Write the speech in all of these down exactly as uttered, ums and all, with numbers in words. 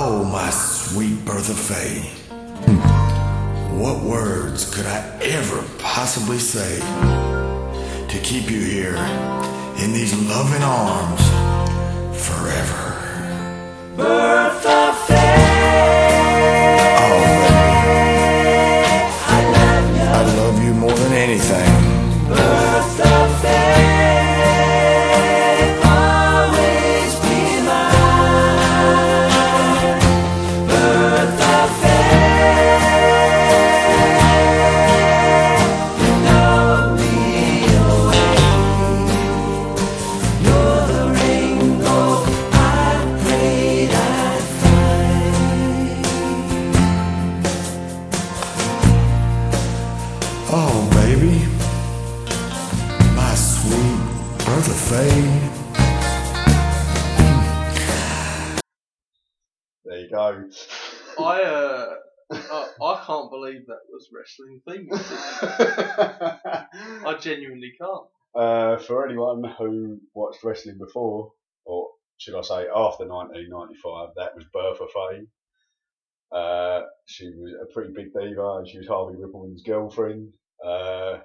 Oh, my sweet Bertha Faye. What words could I ever possibly say to keep you here in these loving arms forever? Bertha Faye. Oh, baby, I love you. I love you more than anything. Bertha Faye. Oh, baby, my sweet Bertha Faye. There you go. I uh, I, I can't believe that was wrestling theme. I genuinely can't. Uh, for anyone who watched wrestling before, or should I say after nineteen ninety-five, that was Bertha Faye. Uh, she was a pretty big diva, and she was Harvey Rippleman's girlfriend. Uh,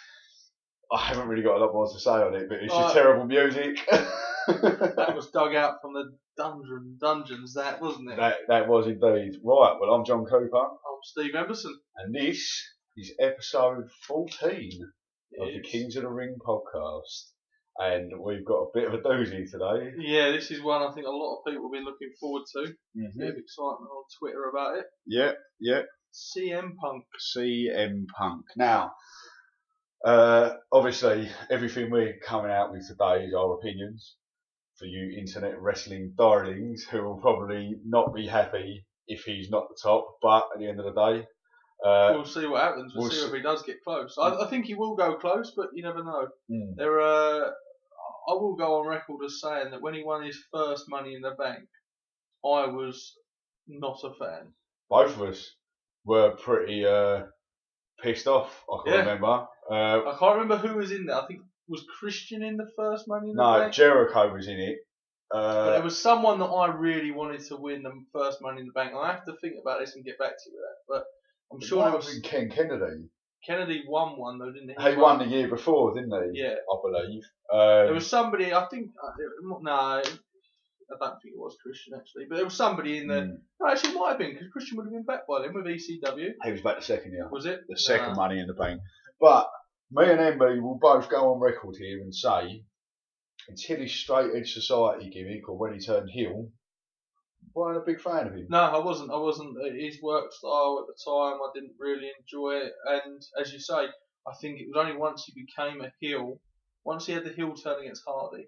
I haven't really got a lot more to say on it, but it's just Uh, terrible music. That was dug out from the dungeon dungeons, that wasn't it? that that was indeed. Right, well, I'm John Cooper, I'm Steve Emerson. and this is episode fourteen of the Yes. Kings of the Ring podcast. And we've got a bit of a doozy today. Yeah, this is one I think a lot of people have been looking forward to. Mm-hmm. Bit of excitement on Twitter about it. Yeah, yeah. C M Punk. C M Punk. Now, uh, obviously, everything we're coming out with today is our opinions for you internet wrestling darlings who will probably not be happy if he's not the top, but at the end of the day, uh, We'll see what happens. We'll, we'll see see. if he does get close. I, I think he will go close, but you never know. mm, There, uh, I will go on record as saying that when he won his first Money in the Bank, I was not a fan. both of us were pretty uh, pissed off, I can Yeah. remember. Uh, I can't remember who was in there. I think was Christian in the first Money in the no, Bank. Jericho was in it. Uh, But there was someone that I really wanted to win the first Money in the Bank. I have to think about this and get back to you with that. But I'm it sure might there have was been Ken Kennedy. Kennedy won one though, didn't he? He won the year before, didn't he? Yeah. I believe. Um, There was somebody. I think uh, no, I don't think it was Christian actually. But there was somebody in there. mm, No, actually, it might have been because Christian would have been back by then with E C W. he was back the second year. Was it The second Nah. Money in the Bank. But me and Emby will both go on record here and say, until his straight edge society gimmick or when he turned heel, weren't a big fan of him. No, I wasn't. I wasn't. uh, His work style at the time, I didn't really enjoy it. And as you say, I think it was only once he became a heel, once he had the heel turn against Hardy,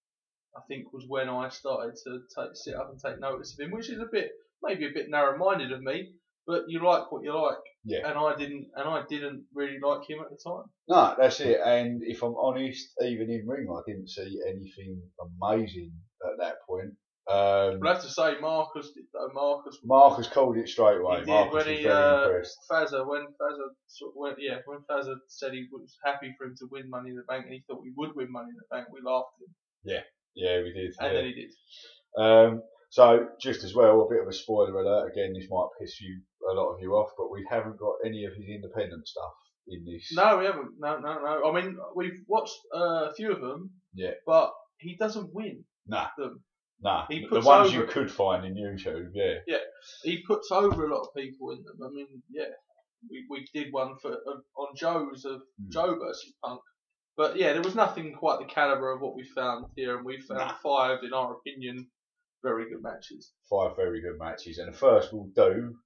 I think was when I started to take, sit up and take notice of him, which is a bit, maybe a bit narrow-minded of me. But you like what you like, Yeah. and I didn't, and I didn't really like him at the time. No, that's it. And if I'm honest, even in ring, I didn't see anything amazing at that point. Um, But I have to say, Marcus, did though. Marcus, Marcus called it straight away. He did Marcus when was he, very uh, impressed. Fazza, when Fazza, sort of went, yeah, when Fazza said he was happy for him to win Money in the Bank, and he thought he would win Money in the Bank, we laughed at him, Yeah, we did. and yeah. then he did. Um, so, just as well, a bit of a spoiler alert. Again, this might piss you a lot of you off, but we haven't got any of his independent stuff in this. No, we haven't. No, no, no. I mean, we've watched uh, a few of them, Yeah. but he doesn't win Nah. them. Nah. He the puts ones over- you could find in YouTube, yeah. He puts over a lot of people in them. I mean, yeah, we we did one for uh, on Joe's of Hmm. Joe versus Punk. But yeah, there was nothing quite the caliber of what we found here, and we found Nah. five, in our opinion, very good matches. Five very good matches. And the first we'll do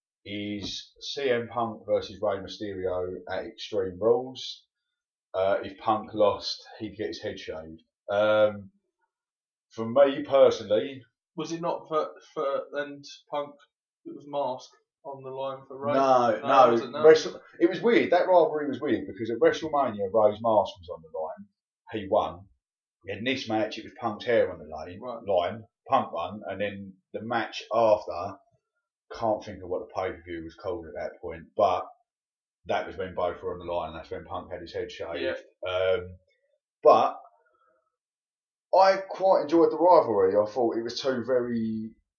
is C M Punk versus Rey Mysterio at Extreme Rules. Uh, if Punk lost, he'd get his head shaved. Um, for me personally, Was it not for for and Punk? It was Mask on the line for Ray. no, No, no, was it no? Wrestle- it was weird. That rivalry was weird because at WrestleMania, Ray's mask was on the line. He won. In this match, it was Punk's hair on the line. Right. Line. Punk won, and then the match after, can't think of what the pay per view was called at that point, but that was when both were on the line, and that's when Punk had his head shaved. Yeah. Um, but I quite enjoyed the rivalry. I thought it was two very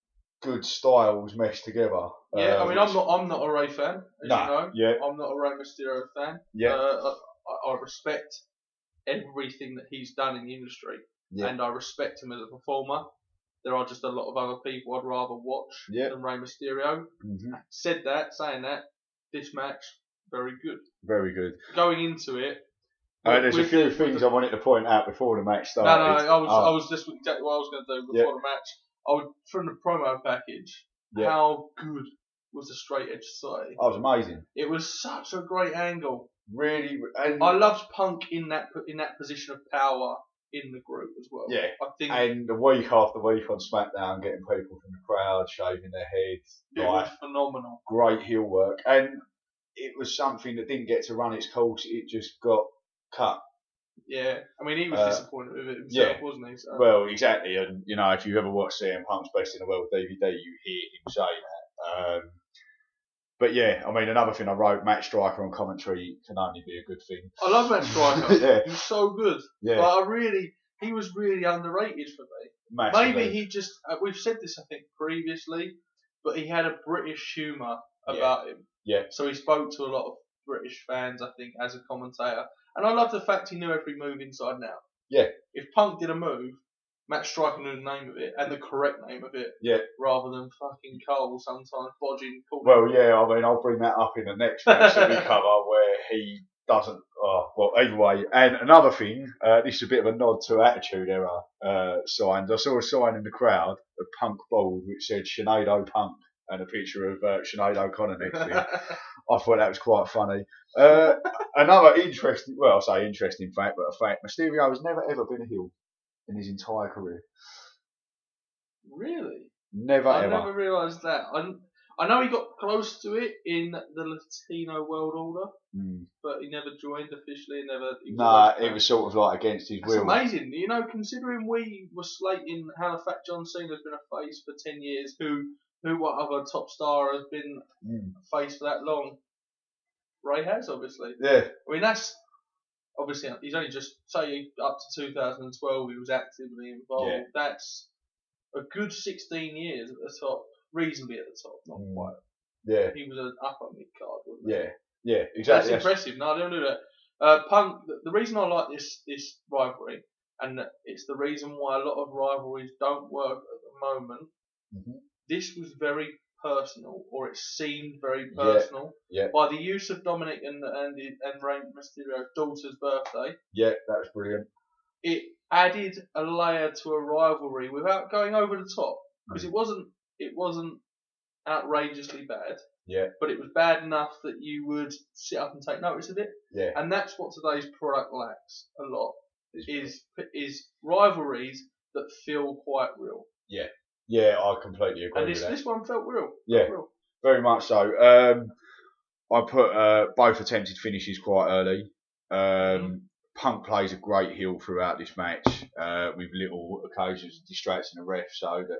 good styles meshed together. Yeah, uh, I mean, which- I'm not I'm not a Rey fan, as Nah, you know. yeah. I'm not a Rey Mysterio fan. Yeah. Uh, I, I respect everything that he's done in the industry, Yeah. and I respect him as a performer. There are just a lot of other people I'd rather watch Yeah. than Rey Mysterio. Mm-hmm. Said that, saying that, this match, very good. Very good. Going into it, Uh, there's a with few the- things with the- I wanted to point out before the match No, started. no, I was Oh, I was just exactly what I was going to do before the match. I would from the promo package. Yeah. How good was the straight edge society? that was amazing. It was such a great angle. Really, and I loved Punk in that in that position of power in the group as well. Yeah. I think and the week after week on SmackDown, getting people from the crowd shaving their heads, it like was phenomenal. great heel work, and it was something that didn't get to run its course. It just got cut. Yeah, I mean he was Uh, disappointed with it himself, yeah. wasn't he? So. Well, exactly, and you know, if you ever watch C M Punk's Best in the World D V D, you hear him say that. Um, but yeah, I mean, another thing I wrote, Matt Striker on commentary can only be a good thing. I love Matt Striker. Yeah. He was so good. Yeah, Like, I really, he was really underrated for me. massively. Maybe he just, uh, we've said this I think previously, but he had a British humour Yeah. about him. Yeah. So he spoke to a lot of British fans, I think, as a commentator. And I love the fact he knew every move inside and out. Yeah. If Punk did a move, Matt Striker knew the name of it and the correct name of it. Yeah. Rather than fucking Cole sometimes bodging. calling Well, yeah, I mean, I'll bring that up in the next match that we cover where he doesn't. Oh, well, either way. And another thing, uh, this is a bit of a nod to Attitude Era uh, signs. I saw a sign in the crowd, a Punk bold, which said Sinead O'Punk and a picture of uh, Sinead O'Connor next to it. I thought that was quite funny. Uh, another interesting, well, I say interesting fact, but a fact, Mysterio has never ever been a heel in his entire career. Really? Never I ever. never realised that. I, I know he got close to it in the Latino World Order, Mm. but he never joined officially. Never. He was Nah, always it fan. was sort of like against his That's will. amazing. You know, considering we were slating how the fact John Cena's been a face for ten years, who who what other top star has been Mm. a face for that long? Ray has, obviously. Yeah, I mean, that's obviously he's only just say up to two thousand twelve he was actively involved. Yeah. That's a good sixteen years at the top, reasonably at the top, not Mm. quite. yeah, He was an upper mid card, wasn't he? yeah, yeah, That's exactly. That's- impressive. No, I don't do that. Uh, Punk. The, the reason I like this this rivalry, and it's the reason why a lot of rivalries don't work at the moment. Mhm. This was very personal, or it seemed very Yeah, personal. yeah. By the use of Dominic and and and Rey Mysterio's daughter's birthday, Yeah, that was brilliant. it added a layer to a rivalry without going over the top, because it wasn't it wasn't outrageously bad. Yeah. But it was bad enough that you would sit up and take notice of it. Yeah, And that's what today's product lacks a lot, It's is is rivalries that feel quite real. yeah, I completely agree And with this that. this one felt real. Yeah. Felt real. Very much so. Um, I put uh, both attempted finishes quite early. Um, Mhm. Punk plays a great heel throughout this match, uh, with little occasions of distracting the ref so that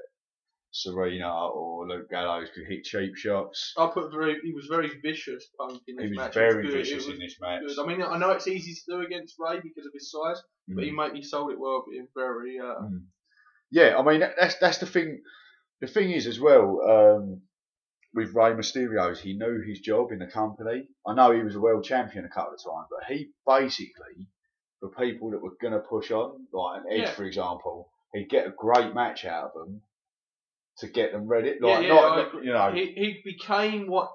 Serena or Luke Gallows could hit cheap shots. I put very he was very vicious, Punk, in this He was match. very it was good. vicious it was in this match. good. I mean, I know it's easy to do against Ray because of his size, but he Mm. made he sold it well, being very. Uh, Mm. Yeah, I mean that- that's that's the thing. The thing is as well, um, with Rey Mysterio, is he knew his job in the company. I know he was a world champion a couple of times, but he basically, for people that were going to push on, like an Edge, Yeah. for example, he'd get a great match out of them to get them ready. Yeah, Like, yeah, not, I not- agree. you know, he he became what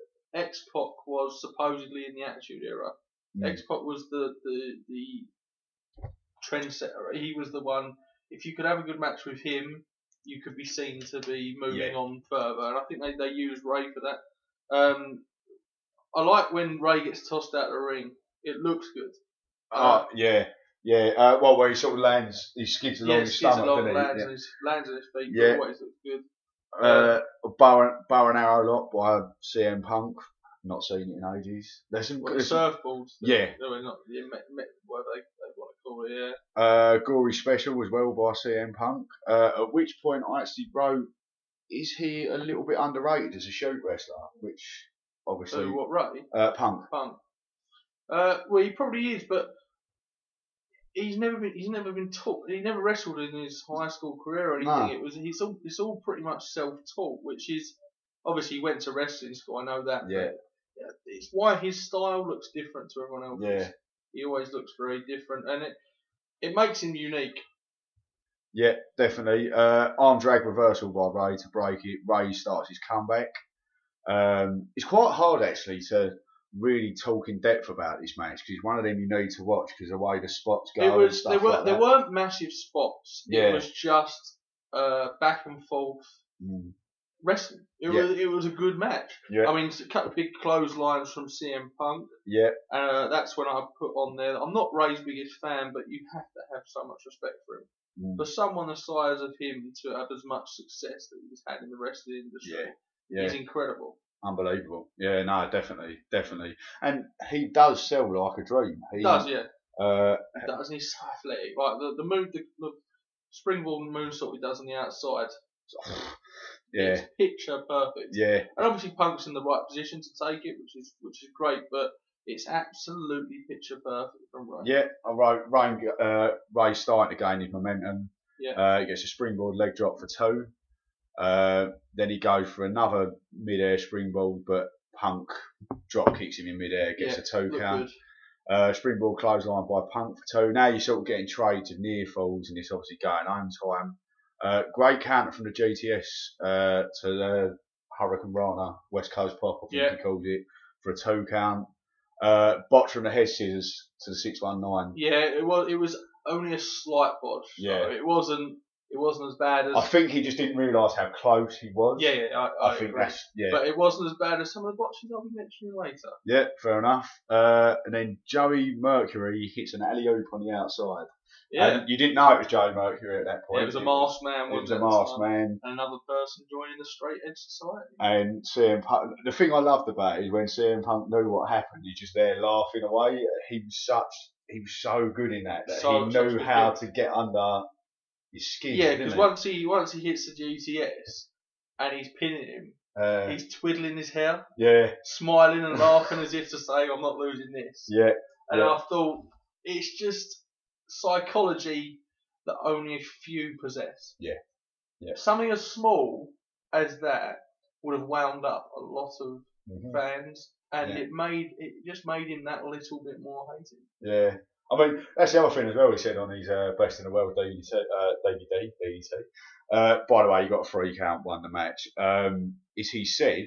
X-Pac was supposedly in the Attitude Era. mm, X-Pac was the the the trendsetter. He was the one. If you could have a good match with him, you could be seen to be moving Yeah. on further. And I think they they used Ray for that. Um, I like when Ray gets tossed out of the ring. It looks good. uh, yeah, yeah. Uh, well, where he sort of lands, he skids along yeah, his skids stomach, along, doesn't lands, he? on his, lands on his feet. Yeah. But always looks good. Yeah. Uh, a bow, and- bow and arrow lock by C M Punk. Not seen it in ages. There's some, Well, there's some surfboards. Yeah. No, not yeah, me, me, whatever they, they want to call it. Yeah. Uh, gory special as well by C M Punk. Uh, at which point I actually wrote, is he a little bit underrated as a shoot wrestler? Which obviously, So what Ray? uh, Punk. Punk. Uh, well, he probably is, but he's never been he's never been taught. He never wrestled in his high school career or anything. No. It was he's all it's all pretty much self-taught, which is obviously he went to wrestling school. I know that. Yeah. But it's why his style looks different to everyone else's. Yeah. He always looks very different, and it it makes him unique. Yeah, definitely. Uh, arm drag reversal by Ray to break it. Ray starts his comeback. Um, it's quite hard actually to really talk in depth about this match because it's one of them you need to watch because the way the spots go. It was and stuff there were like there that. weren't massive spots. Yeah. It was just uh, back and forth Mm. wrestling. It Yeah. was it was a good match. Yeah. I mean, a couple of big clotheslines from C M Punk. Yeah. Uh, that's when I put on there. I'm not Ray's biggest fan, but you have to have so much respect for him. Mm. For someone the size of him to have as much success that he's had in the wrestling industry Yeah. is incredible. Unbelievable. Yeah, no, definitely, definitely. And he does sell like a dream. He He does, yeah. Uh, He does, and he's so athletic. Like the the move, the, the springboard moonsault he does on the outside. yeah, It's picture perfect. yeah, And obviously Punk's in the right position to take it, which is which is great. But it's absolutely picture perfect from Ray. yeah. I wrote Ray, uh, Ray starting to gain his momentum. Yeah. Uh, he gets a springboard leg drop for two. Uh, then he goes for another mid-air springboard, but Punk drop kicks him in mid-air, gets Yeah, a two looked count. good. Uh, springboard clothesline by Punk for two. Now you're sort of getting trades of near falls, and it's obviously going home time. Uh, great counter from the G T S uh, to the Hurricane Rana, West Coast Pop, I think Yeah. he calls it, for a two count. Uh, botch from the head scissors to the six one nine. Yeah, it was it was only a slight botch. So Yeah. it wasn't it wasn't as bad as I think he just didn't realise how close he was. yeah, yeah, I, I, I think agree. that's, yeah. But it wasn't as bad as some of the botches I'll be mentioning later. Yeah, fair enough. Uh, and then Joey Mercury hits an alley-oop on the outside. Yeah, And you didn't know it was Joey Mercury at that point. yeah it was a masked man. It was wasn't a masked So- man. And another person joining the Straight Edge Society. And C M Punk, the thing I loved about it is when C M Punk knew what happened, he's just there laughing away. He was such, he was so good in that, that So- he such knew a how good- to get under his skin. Yeah, didn't because he? once he once he hits the G T S and he's pinning him, uh, he's twiddling his hair, yeah, smiling and laughing as if to say, "I'm not losing this." yeah, And yeah. I thought it's just psychology that only a few possess. Yeah. Yeah. Something as small as that would have wound up a lot of Mhm. fans, and Yeah. it made it just made him that little bit more hated. Yeah. I mean, that's the other thing as well he said on his uh, Best in the World D V D, uh, D V D, D V D. Uh, by the way, he got a free count, won the match. Um, is he said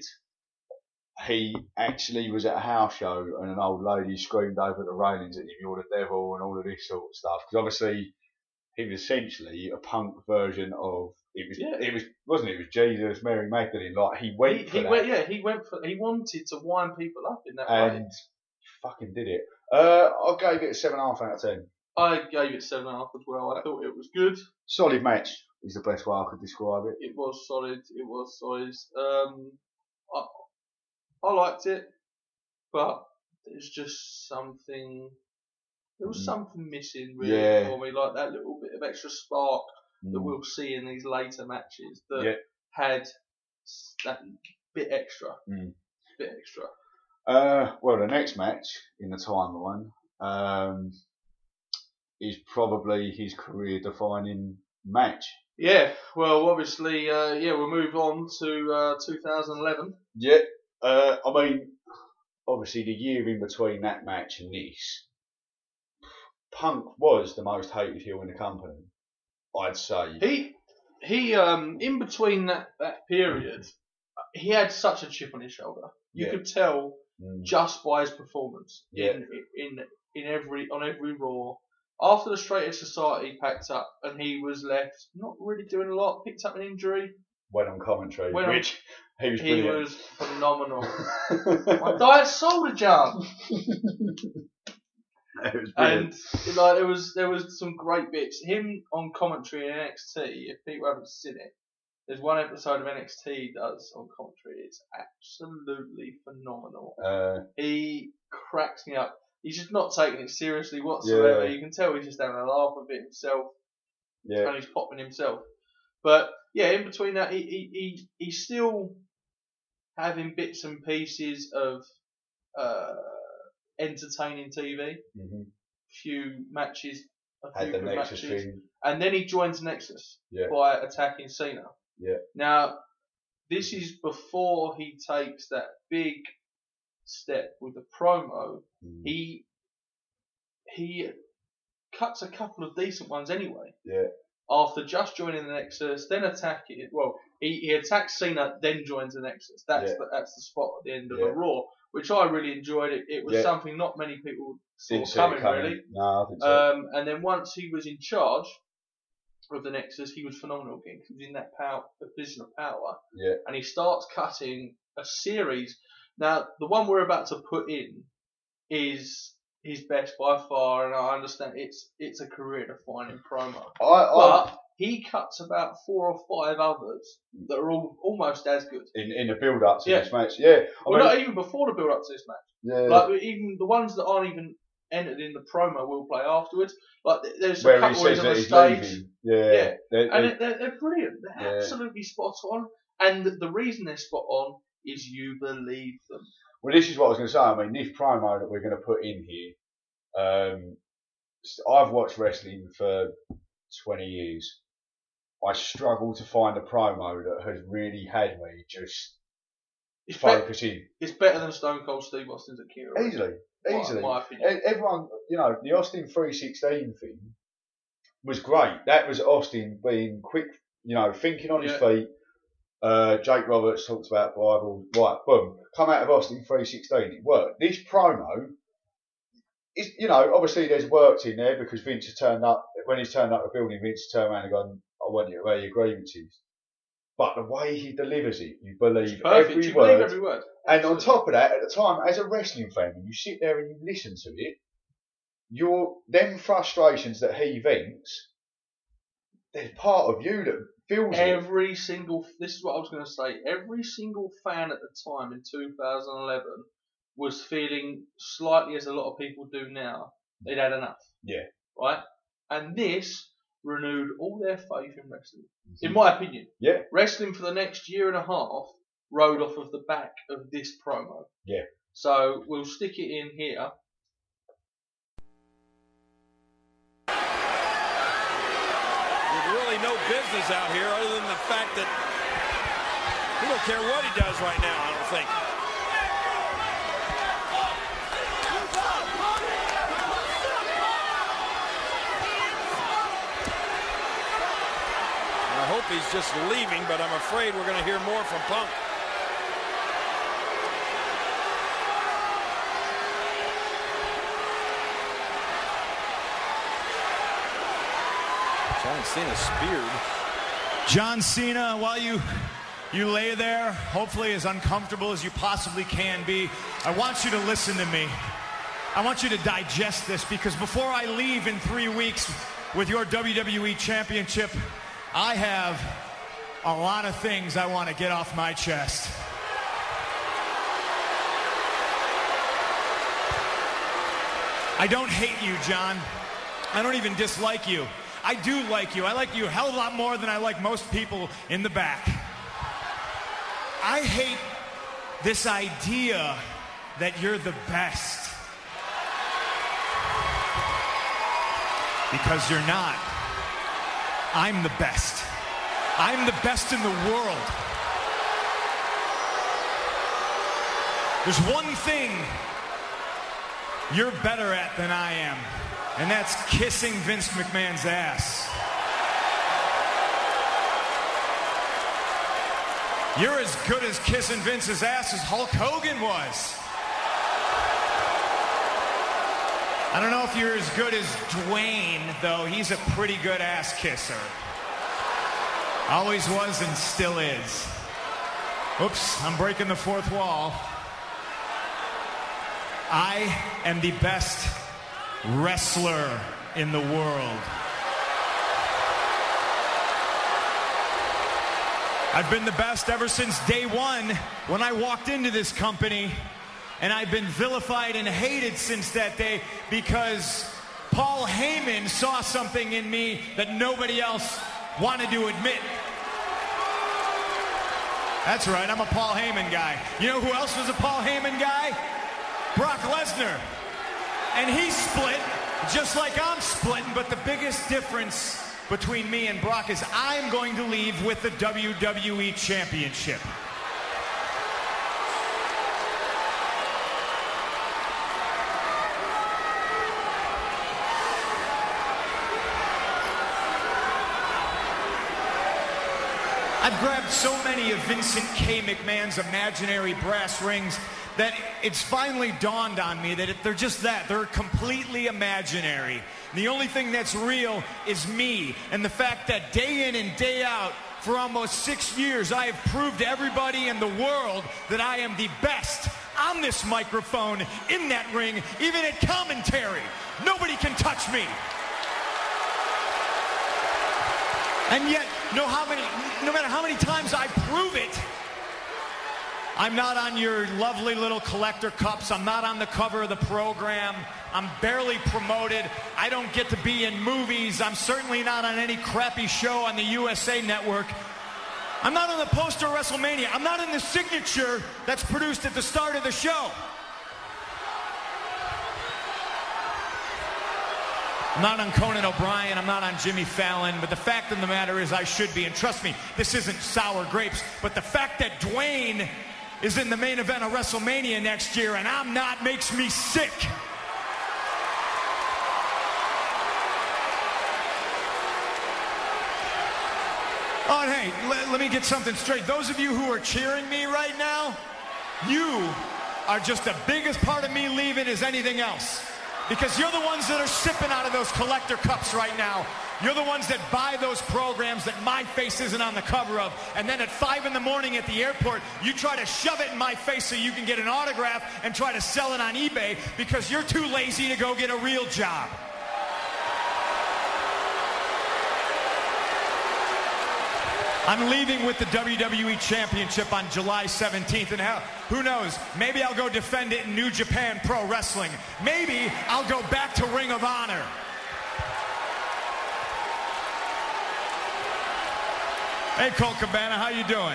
he actually was at a house show and an old lady screamed over the railings at him, "You're the devil," and all of this sort of stuff. Because obviously he was essentially a punk version of it was. Yeah. It was wasn't it? It was Jesus, Mary Magdalene. Like he went He, for he that. went, yeah, he went for. He wanted to wind people up in that way. and fucking did it. Uh, I gave it a seven and a half out of ten. I gave it seven and a half as well. I thought it was good. Solid match is the best way I could describe it. It was solid. It was solid. Um, I I liked it, but there's just something. There was Mm. something missing really Yeah. for me, like that little bit of extra spark that Mm. we'll see in these later matches that Yeah. had s- that bit extra, Mm. bit extra. Uh, well, the next match in the timeline um, is probably his career-defining match. Yeah. Well, obviously, uh, yeah, we'll move on to uh, two thousand eleven. Yeah. Uh, I mean, obviously, the year in between that match and this, Punk was the most hated heel in the company, I'd say. He he um in between that, that period, he had such a chip on his shoulder. You Yeah. could tell Mm. just by his performance Yeah. in in in every on every Raw. After the Straight Edge Society packed up and he was left not really doing a lot, picked up an injury. Went on commentary, Went on- which he was He brilliant. was phenomenal. My diet soda jump. It was brilliant. And like there was there was some great bits. Him on commentary in N X T. If people haven't seen it, there's one episode of N X T he does on commentary. It's absolutely phenomenal. Uh, He cracks me up. He's just not taking it seriously whatsoever. Yeah. You can tell he's just having a laugh with it himself, yeah. and he's popping himself. But yeah, in between that, he he, he he's still having bits and pieces of uh, entertaining T V. Mhm. Few matches a Had few the good Nexus matches, thing. and then he joins Nexus Yeah. by attacking Cena. Yeah. Now, this is before he takes that big step with the promo. Mm. He he cuts a couple of decent ones anyway. Yeah. After just joining the Nexus, then attacking. Well, he, he attacks Cena, then joins the Nexus. That's Yeah. the, that's the spot at the end of Yeah. the Raw, which I really enjoyed. It it was Yeah. something not many people saw Didn't see coming, it coming. really. No, I think so. Um, and then once he was in charge of the Nexus, he was phenomenal again. He was in that power, position of power, yeah. and he starts cutting a series. Now, the one we're about to put in is his best by far, and I understand it's it's a career-defining promo. I, I, But he cuts about four or five others that are all almost as good. in in the build-up to Yeah. this match, yeah. I Well, mean, not even before the build-up to this match. yeah. Like even the ones that aren't even entered in the promo will play afterwards. Like there's a where he couple where says he's on that the he's stage. leaving. Yeah. Yeah. They're, And they're, it, they're, they're brilliant. They're Yeah. absolutely spot on. And the, the reason they're spot on is you believe them. well, this is what I was going to say. I mean, this promo that we're going to put in here. Um, I've watched wrestling for twenty years. I struggle to find a promo that has really had me just It's, be- focusing it's better than Stone Cold Steve Austin's Akira. easily, My- easily. My opinion. E- Everyone, you know, the Austin three sixteen thing was great. That was Austin being quick, you know, thinking on his Yeah. feet. Uh, Jake Roberts talks about Bible. Right, boom, come out of Austin three sixteen. It worked. This promo is, you know, obviously there's worked in there because Vince has turned up. When he's turned up the building, Vince has turned around and gone, "I want you to wear your grievances." But the way he delivers it, you believe It's perfect. every you word. believe every word. And on top of that, at the time, as a wrestling fan, when you sit there and you listen to it, your them frustrations that he vents, there's part of you that feels it. Every single, this is what I was going to say, every single fan at the time in two thousand eleven was feeling slightly as a lot of people do now. They'd had enough. Yeah. Right? And this renewed all their faith in wrestling. In my opinion. Yeah. Wrestling for the next year and a half rode off of the back of this promo. Yeah. So we'll stick it in here. With really no business out here other than the fact that he don't care what he does right now, I don't think. I hope he's just leaving, but I'm afraid we're going to hear more from Punk. John Cena speared. John Cena, while you you lay there, hopefully as uncomfortable as you possibly can be, I want you to listen to me. I want you to digest this, because before I leave in three weeks with your W W E Championship, I have a lot of things I want to get off my chest. I don't hate you, John. I don't even dislike you. I do like you. I like you a hell of a lot more than I like most people in the back. I hate this idea that you're the best. Because you're not. I'm the best. I'm the best in the world. There's one thing you're better at than I am, and that's kissing Vince McMahon's ass. You're as good as kissing Vince's ass as Hulk Hogan was. I don't know if you're as good as Dwayne, though. He's a pretty good ass kisser. Always was and still is. Oops, I'm breaking the fourth wall. I am the best wrestler in the world. I've been the best ever since day one when I walked into this company, and I've been vilified and hated since that day because Paul Heyman saw something in me that nobody else wanted to admit. That's right, I'm a Paul Heyman guy. You know who else was a Paul Heyman guy? Brock Lesnar. And he split just like I'm splitting, but the biggest difference between me and Brock is I'm going to leave with the W W E Championship. I've grabbed so many of Vincent K. McMahon's imaginary brass rings that it's finally dawned on me that if they're just that, they're completely imaginary. The only thing that's real is me, and the fact that day in and day out for almost six years I have proved to everybody in the world that I am the best on this microphone, in that ring, even at commentary. Nobody can touch me. And yet, no, how many, no matter how many times I prove it, I'm not on your lovely little collector cups. I'm not on the cover of the program. I'm barely promoted. I don't get to be in movies. I'm certainly not on any crappy show on the U S A Network. I'm not on the poster of WrestleMania. I'm not in the signature that's produced at the start of the show. I'm not on Conan O'Brien, I'm not on Jimmy Fallon, but the fact of the matter is I should be. And trust me, this isn't sour grapes, but the fact that Dwayne is in the main event of WrestleMania next year and I'm not makes me sick. Oh, and hey, let, let me get something straight. Those of you who are cheering me right now, you are just the biggest part of me leaving as anything else. Because you're the ones that are sipping out of those collector cups right now. You're the ones that buy those programs that my face isn't on the cover of. And then at five in the morning at the airport, you try to shove it in my face so you can get an autograph and try to sell it on eBay because you're too lazy to go get a real job. I'm leaving with the W W E Championship on July seventeenth, and hell, who knows, maybe I'll go defend it in New Japan Pro Wrestling. Maybe I'll go back to Ring of Honor. Hey, Colt Cabana, how you doing?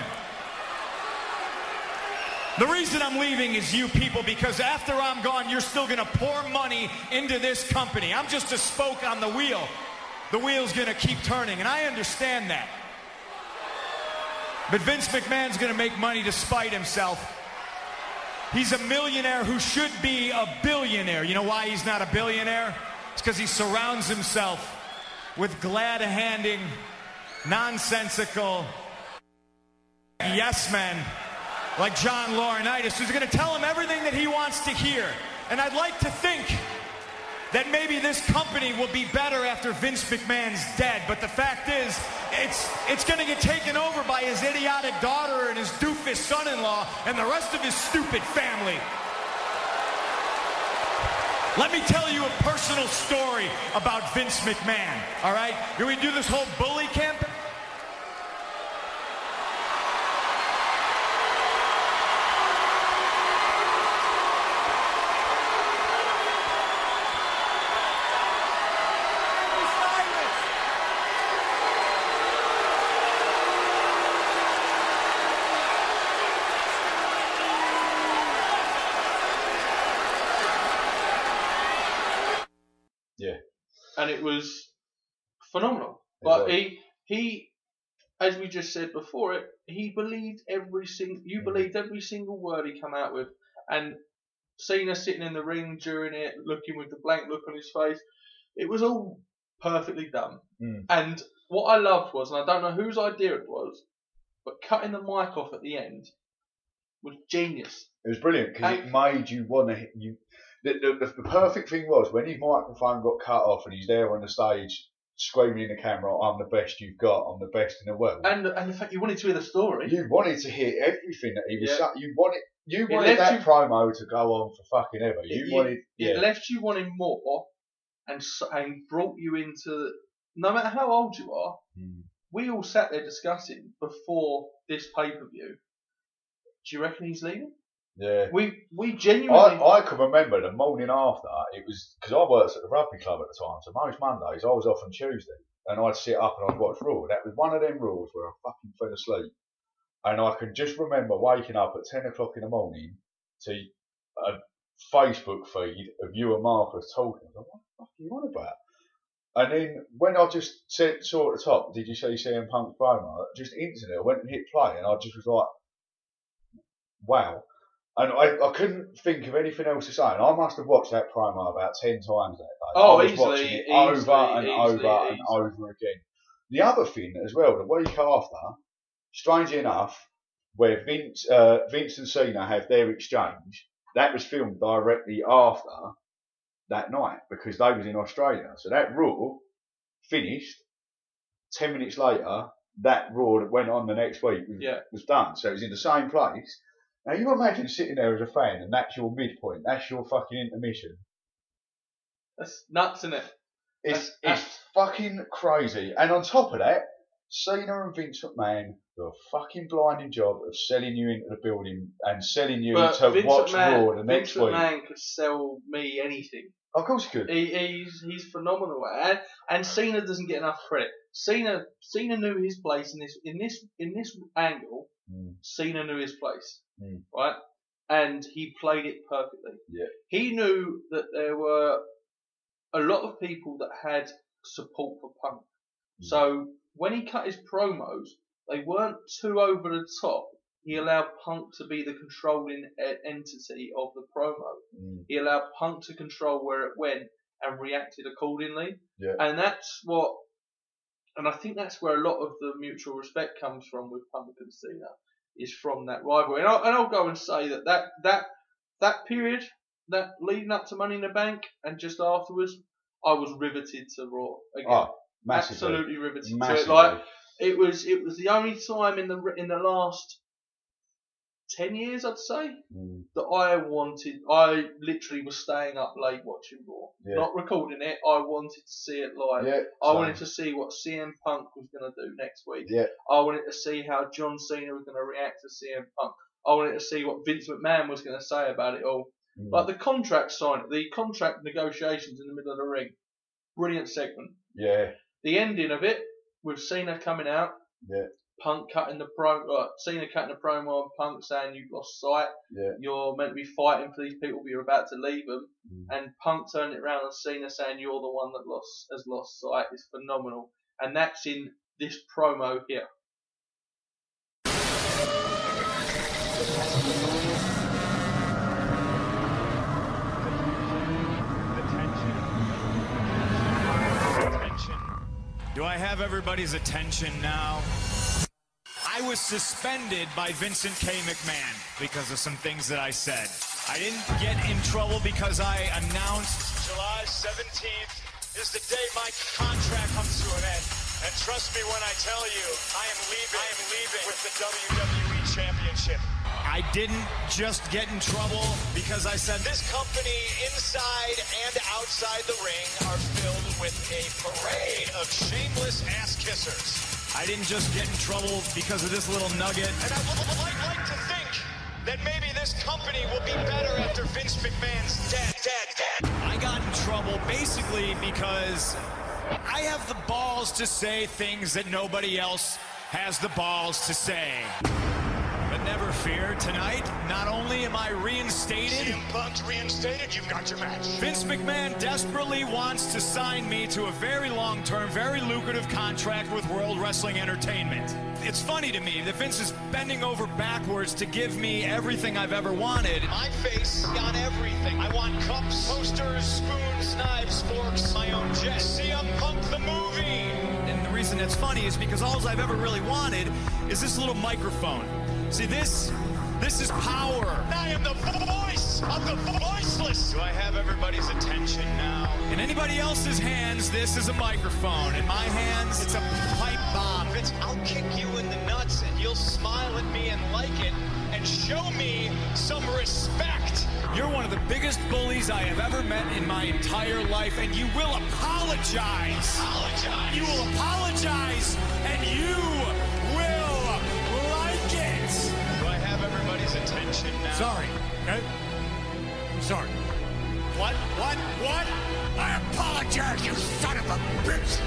The reason I'm leaving is you people, because after I'm gone, you're still going to pour money into this company. I'm just a spoke on the wheel. The wheel's going to keep turning, and I understand that. But Vince McMahon's going to make money to spite himself. He's a millionaire who should be a billionaire. You know why he's not a billionaire? It's because he surrounds himself with glad-handing, nonsensical yes men like John Laurinaitis, who's going to tell him everything that he wants to hear. And I'd like to think that maybe this company will be better after Vince McMahon's dead. But the fact is, it's it's going to get taken over by his idiotic daughter and his doofus son-in-law and the rest of his stupid family. Let me tell you a personal story about Vince McMahon, all right? Can we do this whole bully campaign? And it was phenomenal. But he, he, as we just said before it, he believed every single, you believed every single word he come out with. And Cena sitting in the ring during it, looking with the blank look on his face, it was all perfectly done. Mm. And what I loved was, and I don't know whose idea it was, but cutting the mic off at the end was genius. It was brilliant because it made you want to, you, The, the, the perfect thing was when his microphone got cut off and he's there on the stage screaming in the camera, "I'm the best you've got, I'm the best in the world." And and the fact you wanted to hear the story. You wanted to hear everything that he was saying. Yeah. You wanted you wanted that you, promo to go on for fucking ever. You it, wanted. It yeah. left you wanting more, and and brought you into. No matter how old you are, hmm. we all sat there discussing before this pay per view. Do you reckon he's leaving? Yeah, we we genuinely. I, I can remember the morning after. It was because I worked at the rugby club at the time, so most Mondays I was off on Tuesday, and I'd sit up and I'd watch Raw. That was one of them Raws where I fucking fell asleep, and I can just remember waking up at ten o'clock in the morning to a Facebook feed of you and Marcus talking. I was like, what fuck are you on about? And then when I just said, saw at the top, did you see C M Punk's promo? Just instantly, I went and hit play, and I just was like, wow. And I, I couldn't think of anything else to say. And I must have watched that promo about ten times that day. Oh, I was easily, watching it easily, over and easily, over easily. and over again. The other thing as well, the week after, strangely enough, where Vince, uh, Vince and Cena have their exchange, that was filmed directly after that night because they was in Australia. So that Raw finished. Ten minutes later, that Raw that went on the next week was, Yeah. was done. So it was in the same place. Now you imagine sitting there as a fan and that's your midpoint. That's your fucking intermission. That's nuts, isn't it? It's That's- it's fucking crazy. And on top of that, Cena and Vince McMahon do a fucking blinding job of selling you into the building and selling you But to Vince watch McMahon, Raw the next Vince week. McMahon could sell me anything. Of course he could. He, he's he's phenomenal, and and Cena doesn't get enough credit. Cena Cena knew his place in this in this in this angle. Mm. Cena knew his place, Mm. right? And he played it perfectly. Yeah. He knew that there were a lot of people that had support for Punk. Mm. So when he cut his promos, they weren't too over the top. He allowed Punk to be the controlling e- entity of the promo. Mm. He allowed Punk to control where it went and reacted accordingly. Yeah. And that's what, and I think that's where a lot of the mutual respect comes from with Punk and Cena, is from that rivalry. And I'll, and I'll go and say that that, that that period, that leading up to Money in the Bank and just afterwards, I was riveted to Raw again. Oh, massively. Absolutely riveted Massively. to it. Like it was, it was the only time in the in the last ten years, I'd say, Mm. that I wanted. I literally was staying up late watching Raw, Yeah. not recording it. I wanted to see it live. Yeah, I same. wanted to see what C M Punk was going to do next week. Yeah. I wanted to see how John Cena was going to react to C M Punk. I wanted to see what Vince McMahon was going to say about it all. Mm. Like the contract sign, the contract negotiations in the middle of the ring. Brilliant segment. Yeah. The ending of it with Cena coming out. Yeah. Punk cutting the promo, uh, Cena cutting the promo on Punk saying you've lost sight. Yeah. You're meant to be fighting for these people, but you're about to leave them. Mm. And Punk turning it around on Cena saying you're the one that lost has lost sight is phenomenal. And that's in this promo here. Do I have everybody's attention now? I was suspended by Vincent K. McMahon because of some things that I said. I didn't get in trouble because I announced July seventeenth is the day my contract comes to an end. And trust me when I tell you, I am leaving. I am leaving with the W W E Championship. I didn't just get in trouble because I said this company inside and outside the ring are filled with a parade of shameless ass kissers. I didn't just get in trouble because of this little nugget. And I would like, like to think that maybe this company will be better after Vince McMahon's dead, dead, dead. I got in trouble basically because I have the balls to say things that nobody else has the balls to say. But never fear, tonight, not only am I reinstated... C M Punk's reinstated, you've got your match. Vince McMahon desperately wants to sign me to a very long-term, very lucrative contract with World Wrestling Entertainment. It's funny to me that Vince is bending over backwards to give me everything I've ever wanted. My face on everything. I want cups, posters, spoons, knives, forks, my own jet. C M Punk the movie! And the reason that's funny is because all I've ever really wanted is this little microphone. See, this, this is power. I am the voice of the voiceless. Do I have everybody's attention now? In anybody else's hands, this is a microphone. In my hands, it's a pipe bomb. Vince, I'll kick you in the nuts and you'll smile at me and like it and show me some respect. You're one of the biggest bullies I have ever met in my entire life, and you will apologize. Apologize. You will apologize, and you will like it. Do I have everybody's attention now? Sorry. Okay? I'm sorry. What? What? What? I apologize, you son of a bitch.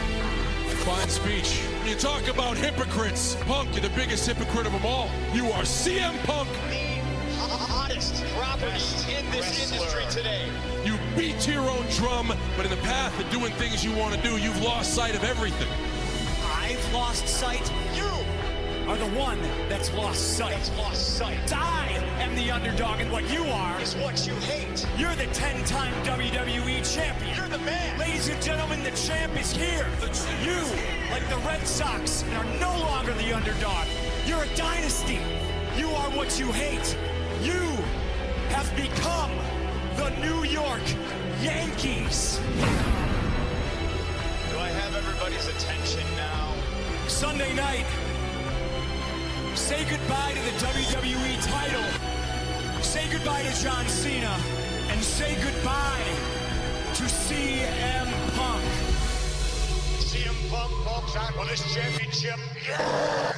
Fine speech. When you talk about hypocrites, Punk, you're the biggest hypocrite of them all. You are C M Punk. The hottest properties in this industry today. You beat to your own drum, but in the path of doing things you want to do, you've lost sight of everything. I've lost sight. You are the one that's lost sight. That's lost sight. I am the underdog, and what you are Is what you hate. you're the ten-time W W E champion. You're the man. Ladies and gentlemen, the champ is here. You, like the Red Sox, are no longer the underdog. You're a dynasty. You are what you hate. You have become the New York Yankees. Do I have everybody's attention now? Sunday night, say goodbye to the W W E title. Say goodbye to John Cena. And say goodbye to C M Punk. C M Punk walks out with his championship. Yeah!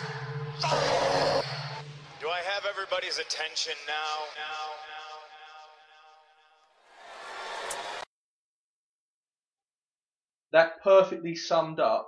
Do I have everybody's attention now? Now, now, now. That perfectly summed up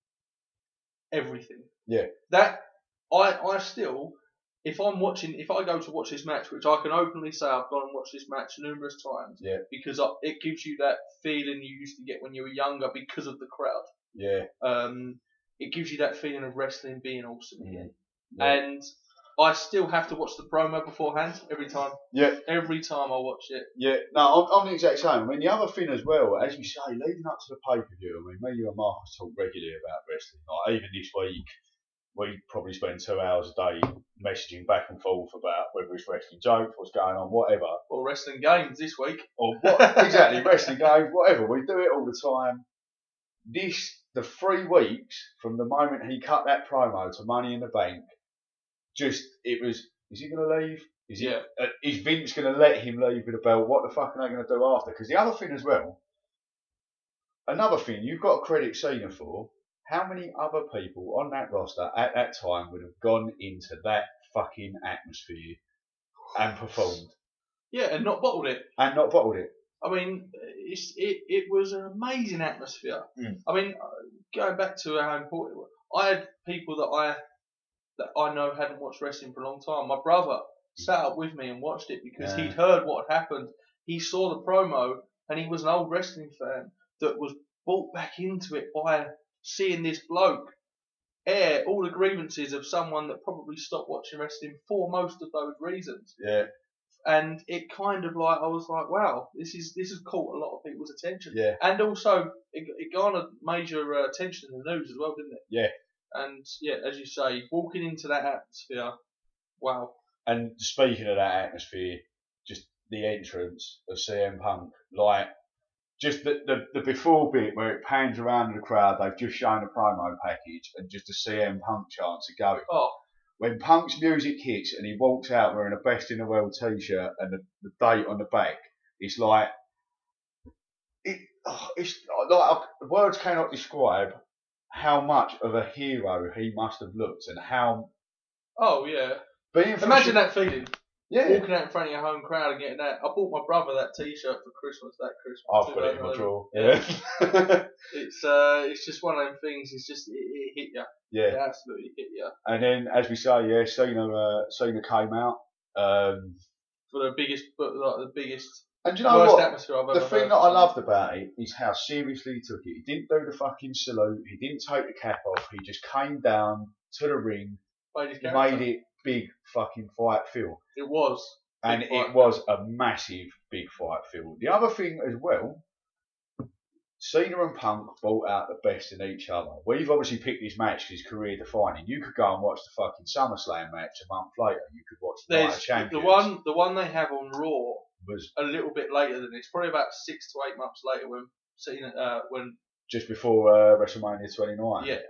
everything. Yeah. That I I still, if I'm watching, if I go to watch this match, which I can openly say I've gone and watched this match numerous times, Yeah. because I, it gives you that feeling you used to get when you were younger because of the crowd. Yeah. Um, it gives you that feeling of wrestling being awesome again. Yeah. And I still have to watch the promo beforehand every time. Yeah. Every time I watch it. Yeah, no, I'm, I'm the exact same. I mean, the other thing as well, as you say, leading up to the pay-per-view, I mean, me, you and Marcus talk regularly about wrestling. Like, even this week, we probably spend two hours a day messaging back and forth about whether it's wrestling jokes, what's going on, whatever. Or wrestling games this week. Or what, exactly, wrestling games, whatever. We do it all the time. This, the three weeks from the moment he cut that promo to Money in the Bank, just, it was, is he going to leave? Is he, Yeah. uh, is Vince going to let him leave with a belt? What the fuck are they going to do after? Because the other thing as well, another thing you've got to credit Cena for, how many other people on that roster at that time would have gone into that fucking atmosphere and performed Yeah, and not bottled it. and not bottled it? I mean, it's, it it was an amazing atmosphere. Mm. I mean, going back to how important it was, I had people that I that I know hadn't watched wrestling for a long time. My brother sat up with me and watched it because Yeah. he'd heard what had happened. He saw the promo, and he was an old wrestling fan that was brought back into it by seeing this bloke air all the grievances of someone that probably stopped watching wrestling for most of those reasons. Yeah, And it kind of like, I was like, wow, this is this has caught a lot of people's attention. yeah, And also, it, it garnered major uh, attention in the news as well, didn't it? yeah. And yeah, as you say, walking into that atmosphere, wow. And speaking of that atmosphere, just the entrance of C M Punk, like just the, the, the before bit where it pans around the crowd, they've just shown a promo package and just the C M Punk chants are going. Oh, When Punk's music hits and he walks out wearing a Best in the World t-shirt and the, the date on the back, it's like, it, oh, it's like words cannot describe how much of a hero he must have looked and how oh yeah. being from Imagine Chi- that feeling. Yeah, Walking out in front of your home crowd and getting that. I bought my brother that T-shirt for Christmas. That Christmas. I've got it in my drawer. Yeah, It's uh, it's just one of them things. It's just it, it hit you. yeah. It absolutely hit you. And then, as we say, yeah, Cena, uh, Cena came out. Um, For the biggest, but like the biggest, and do you know worst what? atmosphere I've ever The thing heard that I of. loved about it is how seriously he took it. He didn't do the fucking salute. He didn't take the cap off. He just came down to the ring, Played his made character. it big fucking fight feel. It was. And Big it fight. was a massive big fight feel. The other thing as well, Cena and Punk brought out the best in each other. We've obviously picked this match because it's career defining. You could go and watch the fucking SummerSlam match a month later. You could watch the Night of There's the Champions. one, the one they have on Raw Was a little bit later than this, probably about six to eight months later when Cena, uh, when just before uh, WrestleMania twenty-nine. yeah,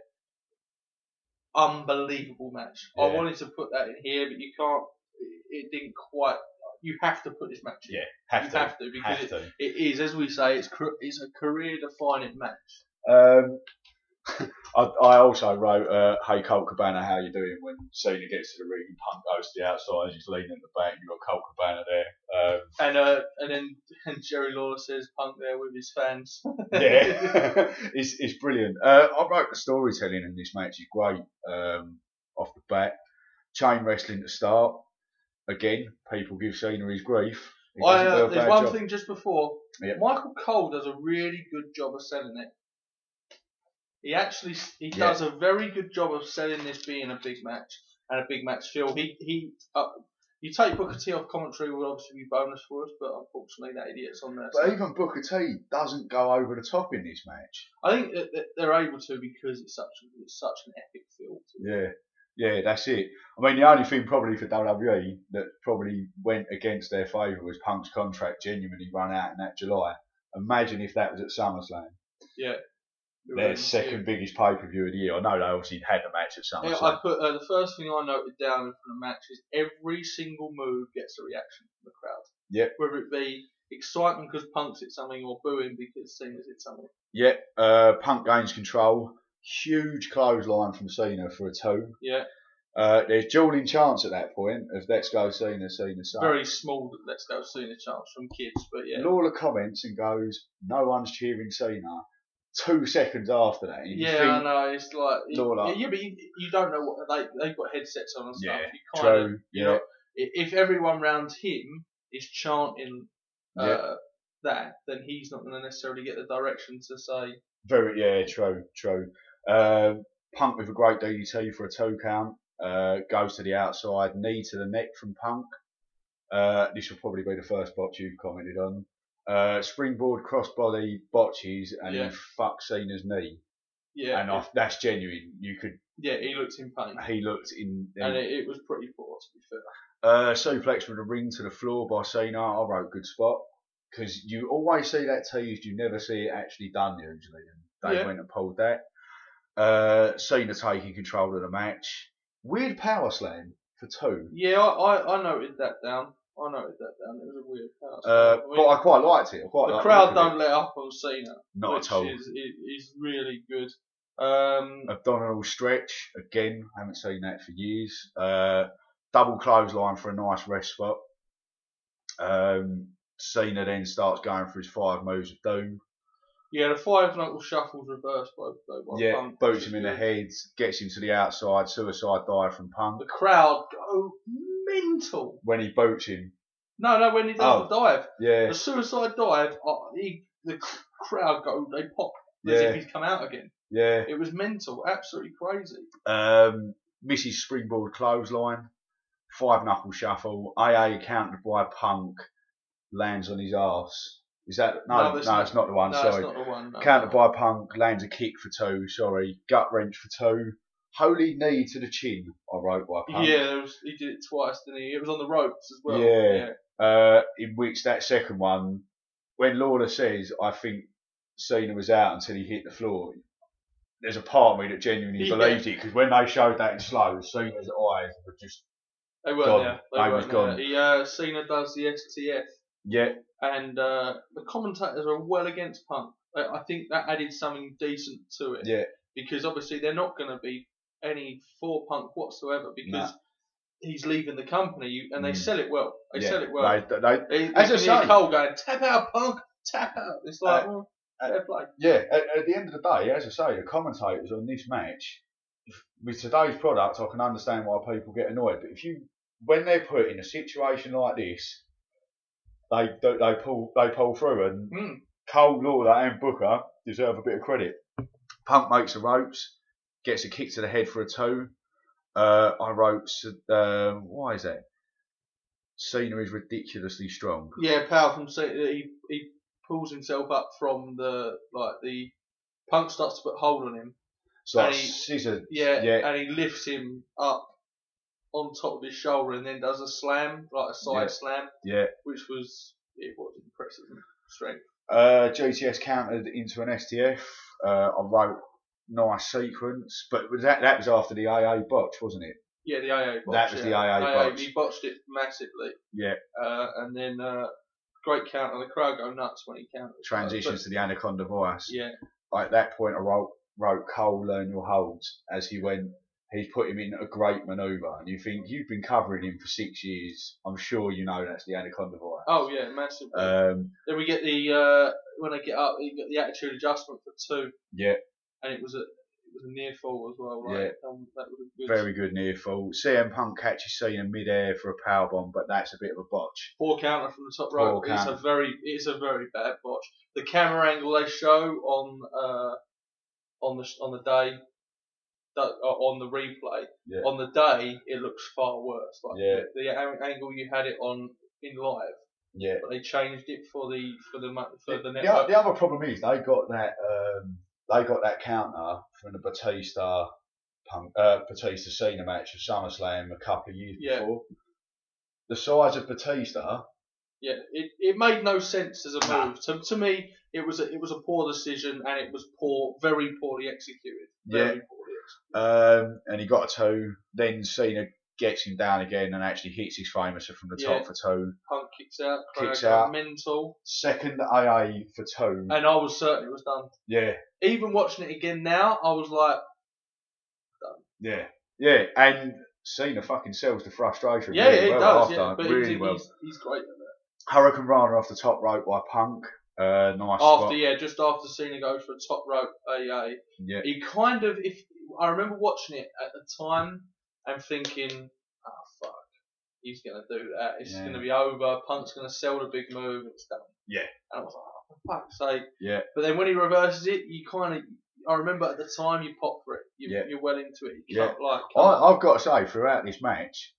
unbelievable match. I Yeah. wanted to put that in here, but you can't. It, it didn't quite. You have to put this match in. Yeah, have you to. have to because have it, to. it is, as we say, it's cr- it's a career defining match. Um, I, I also wrote, uh, "Hey Colt Cabana, how you doing?" When Cena gets to the ring and Punk goes to the outside, he's leaning at the back. You've got Colt Cabana there. Um, And uh, and then and Jerry Lawler says Punk there with his fans. yeah, it's it's brilliant. Uh, I wrote the storytelling in this match is great. Um, off the bat, chain wrestling to start. again, people give Cena his grief. He I, doesn't do uh, a there's bad one job. thing just before. Yep. Michael Cole does a really good job of selling it. He actually he Yeah. does a very good job of selling this being a big match and a big match feel. He he. Uh, you take Booker T off commentary would obviously be bonus for us, but unfortunately that idiot's on there. But so. even Booker T doesn't go over the top in this match. I think that that they're able to because it's such it's such an epic feel. Yeah, yeah, that's it. I mean, the only thing probably for W W E that probably went against their favour was Punk's contract genuinely run out in that July. Imagine if that was at SummerSlam. Yeah. Their second biggest pay-per-view of the year. I know they obviously had the match at Yeah, SummerSlam. I put uh, the first thing I noted down from the match is every single move gets a reaction from the crowd. Yep. Whether it be excitement because Punk's hit something or booing because Cena's hit something. Yeah, uh, Punk gains control. Huge clothesline from Cena for a two. Yeah. Uh, there's dueling chants at that point of Let's Go Cena, Cena sucks. Very small Let's Go Cena chants from kids, but yeah. Lawler comments and goes, "No one's cheering Cena." Two seconds after that, you Yeah, think, I know. It's like Lawler. yeah, but you, you don't know what they they've got headsets on and stuff. Yeah, you kind true. Of, you yeah, know, if everyone round him is chanting uh, Yeah. that, then he's not going to necessarily get the direction to say. very yeah, true, true. Uh, Punk with a great D D T for a two count. Uh, goes to the outside, knee to the neck from Punk. Uh, this will probably be the first botch you've commented on. Uh, springboard crossbody botches and Yeah. he fucks Cena's knee. Yeah, and I, that's genuine. You could. yeah, he looked in pain, He looked in. and it, it was pretty poor to be fair. Uh, suplex from the ring to the floor by Cena. I wrote good spot because you always see that teased, you never see it actually done usually, and they Yeah. went and pulled that. Uh, Cena taking control of the match. Weird power slam for two. Yeah, I, I, I noted that down. I noted that down. It was a weird house. Uh, I mean, but I quite liked it. I quite the liked crowd the look of don't let up on Cena, it. Not which at all. is is really good. Um, Abdominal stretch again. Haven't seen that for years. Uh, double clothesline for a nice rest spot. Um, Cena then starts going for his five moves of doom. yeah, the five knuckle shuffles reversed by, by Yeah, Punk. boots him in the head, gets him to the outside, suicide dive from Punk. The crowd go mental. When he boots him, No, no, when he does Oh. the dive, yeah, the suicide dive, uh, he, the c- crowd go, they pop as Yeah. if he's come out again. yeah. It was mental, absolutely crazy. Um, misses springboard clothesline, five knuckle shuffle, A A countered by Punk, lands on his arse. Is that no? No, No, that's it's not- not the one. No, sorry. it's not the one. No, Countered no. by Punk, lands a kick for two. Sorry, gut wrench for two. Holy knee to the chin. I wrote by Punk. Yeah, there was, he did it twice, didn't he? It was on the ropes as well. Yeah. Uh, in which that second one, when Lawler says, "I think Cena was out until he hit the floor," there's a part of me that genuinely Yeah. believed it because when they showed that in slow, Cena's eyes were just They weren't Gone. there. They They weren't was gone. there. He, uh, Cena does the S T F, yeah, and uh, the commentators are well against Punk. I, I think that added something decent to it. yeah, Because obviously they're not going to be any for Punk whatsoever because Nah. he's leaving the company, you- and they Mm. sell it well. They yeah. sell it well. They, they, They, as you I can hear say- Cole going, "Tap out, Punk, tap out." It's like, Uh, well, uh, fair play. yeah. At, at the end of the day, as I say, the commentators on this match, with today's product, I can understand why people get annoyed. But if you, when they're put in a situation like this, they they, they pull they pull through, and Mm. Cole, Lawler, and Booker deserve a bit of credit. Punk makes the ropes, gets a kick to the head for a two. Uh, I wrote, uh, why is that? Cena is ridiculously strong. Yeah, power from Cena. He he pulls himself up from the like the Punk starts to put hold on him. So like And he- scissor, Yeah, yeah, and he lifts him up on top of his shoulder and then does a slam, like a side Yeah. slam, yeah. which was it was impressive strength. Uh, G T S countered into an S T F. Uh, I wrote nice sequence, but was that that was after the A A botch, wasn't it? Yeah, the A A botch. That was yeah. the A A botch. He botched it massively, Yeah. uh, and then uh, great counter. The crowd go nuts when he counters. Transitions to the Anaconda Vice. Yeah, At that point, I wrote wrote Cole, learn your holds as he went. He's put him in a great manoeuvre, and you think you've been covering him for six years. I'm sure you know that's the Anaconda Vice. oh yeah, massively. Um, then we get the uh, when they get up, you get the attitude adjustment for two, yeah, and it was a it was was a near fall as well. Right? Yeah. Um, that was a good. Very good near fall. C M Punk catches Cena mid-air for a powerbomb, but that's a bit of a botch. Poor counter from the top Poor rope. It's a counter. very, it's a very bad botch. The camera angle they show on, uh, on the on the day, that, uh, on the replay, Yeah. on the day it looks far worse. Like Yeah. the, the a- angle you had it on in live, Yeah. but they changed it for the for the ma- for the The, network. the other problem is they got that um, they got that counter from the Batista Punk, uh, Batista Cena match of SummerSlam a couple of years Yeah. before. The size of Batista. Yeah, it, it made no sense as a Nah. move. To to me, it was a, it was a poor decision and it was poor, very poorly executed. Very Yeah. poorly executed. Um, and he got a two. Then Cena gets him down again and actually hits his famouser from the Yeah. top for two. Punk kicks out, Kicks Craig out. mental, Second A A for two. and I was certain it was done. Yeah, Even watching it again now, I was like, yeah, yeah. And Cena fucking sells the frustration yeah, really yeah, he well does, after. yeah, but really he's, well. he's, he's great at that. Hurricane Rana off the top rope by Punk. Uh, nice After, spot. yeah, just after Cena goes for a top rope A A, Yeah. he kind of, if I remember watching it at the time and thinking, oh fuck, he's gonna do that. It's Yeah. gonna be over. Punk's gonna sell the big move. It's done. Yeah. And I was like, oh, for fuck's sake. Yeah. But then when he reverses it, you kind of, I remember at the time you pop for it. You, Yeah. You're well into it. You Yeah. can't, like, I, I've got to say, throughout this match,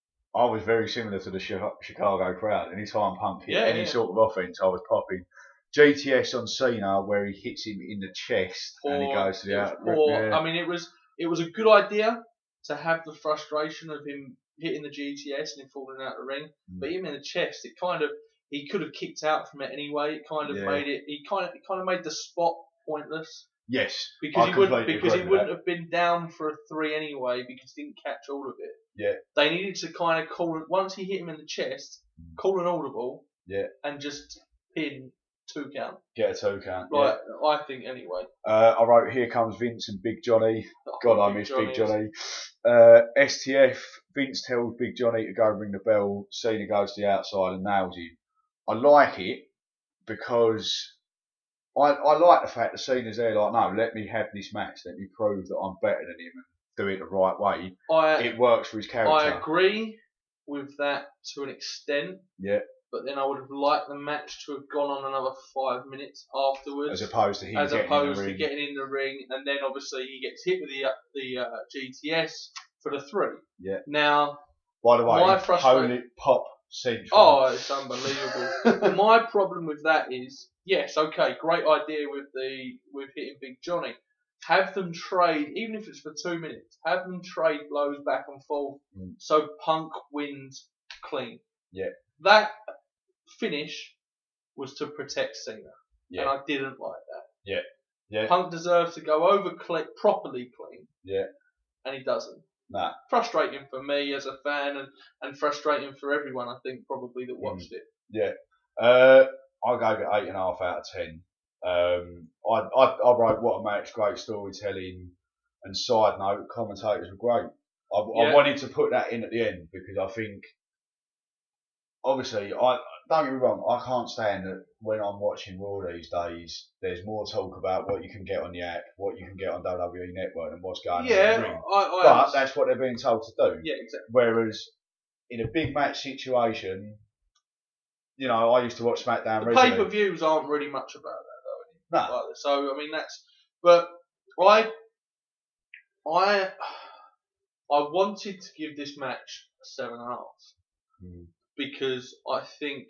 I was very similar to the Chi- Chicago crowd. Anytime Punk hit Yeah, any yeah. sort of offense, I was popping. G T S on Cena, where he hits him in the chest and he poor, goes to the it was out. poor. Yeah. I mean, it was it was a good idea to have the frustration of him hitting the G T S and him falling out of the ring, Mm. but him in the chest, it kind of he could have kicked out from it anyway. It kind of Yeah. made it. He kind of it kind of made the spot pointless Yes, because I he wouldn't completely because he agree with wouldn't have been down for a three anyway because he didn't catch all of it. Yeah. They needed to kind of call it once he hit him in the chest, call an audible. Yeah. And just pin two count. Get a two count. Right, I think anyway. Yeah. Uh, I wrote, here comes Vince and Big Johnny. God, I Big miss Johnny Big is- Johnny. Uh, S T F, Vince tells Big Johnny to go ring the bell. Cena goes to the outside and nails him. I like it because I, I like the fact that Cena's there like, no, let me have this match. Let me prove that I'm better than him and do it the right way. I It works for his character. I agree with that to an extent. Yeah. But then I would have liked the match to have gone on another five minutes afterwards, As opposed to him as getting opposed in the to ring. getting in the ring, and then obviously he gets hit with the uh, the uh, G T S for the three. Yeah. Now, By the way, my frustration- Holy Pop Central. oh, it's unbelievable. My problem with that is, yes, okay, great idea with the with hitting Big Johnny. Have them trade, even if it's for two minutes. Have them trade blows back and forth, Mm. so Punk wins clean. Yeah. That finish was to protect Cena, Yeah. and I didn't like that. Yeah. Yeah. Punk deserves to go over cle properly clean, Yeah. and he doesn't. Nah. Frustrating for me as a fan, and, and frustrating for everyone, I think, probably that watched it. Yeah. Uh, I gave it eight and a half out of ten. Um, I, I, I wrote what a match, great storytelling, and side note, commentators were great. I, I Yeah. wanted to put that in at the end because I think, obviously, I don't get me wrong, I can't stand that when I'm watching Raw these days, there's more talk about what you can get on the app, what you can get on W W E Network, and what's going on in Yeah, the ring. I, I But understand. that's what they're being told to do. Yeah, exactly. Whereas in a big match situation, you know, I used to watch SmackDown The regularly. pay per views aren't really much about that though. No. Like, so I mean that's, but I, I, I wanted to give this match a seven and a half Mm. because I think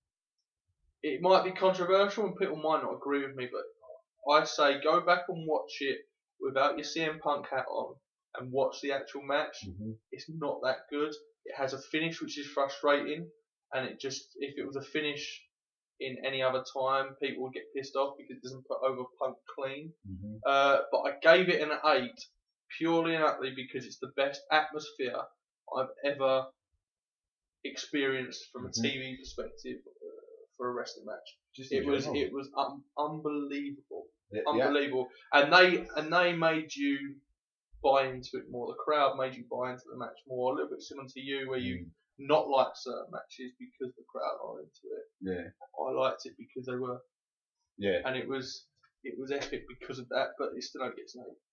it might be controversial and people might not agree with me, but I say go back and watch it without your C M Punk hat on and watch the actual match. Mhm. It's not that good. It has a finish which is frustrating, and it just if it was a finish in any other time, people would get pissed off because it doesn't put over Punk clean. Mhm. Uh, but I gave it an eight purely and utterly because it's the best atmosphere I've ever experienced from a Mhm. T V perspective uh, for a wrestling match. Just It in was general. it was un- unbelievable, Yeah, yeah. unbelievable, and they and they made you buy into it more. The crowd made you buy into the match more. A little bit similar to you, where you Mm. not like certain matches because the crowd are into it. Yeah. I liked it because they were, Yeah. and it was it was epic because of that. But it still don't get an eight.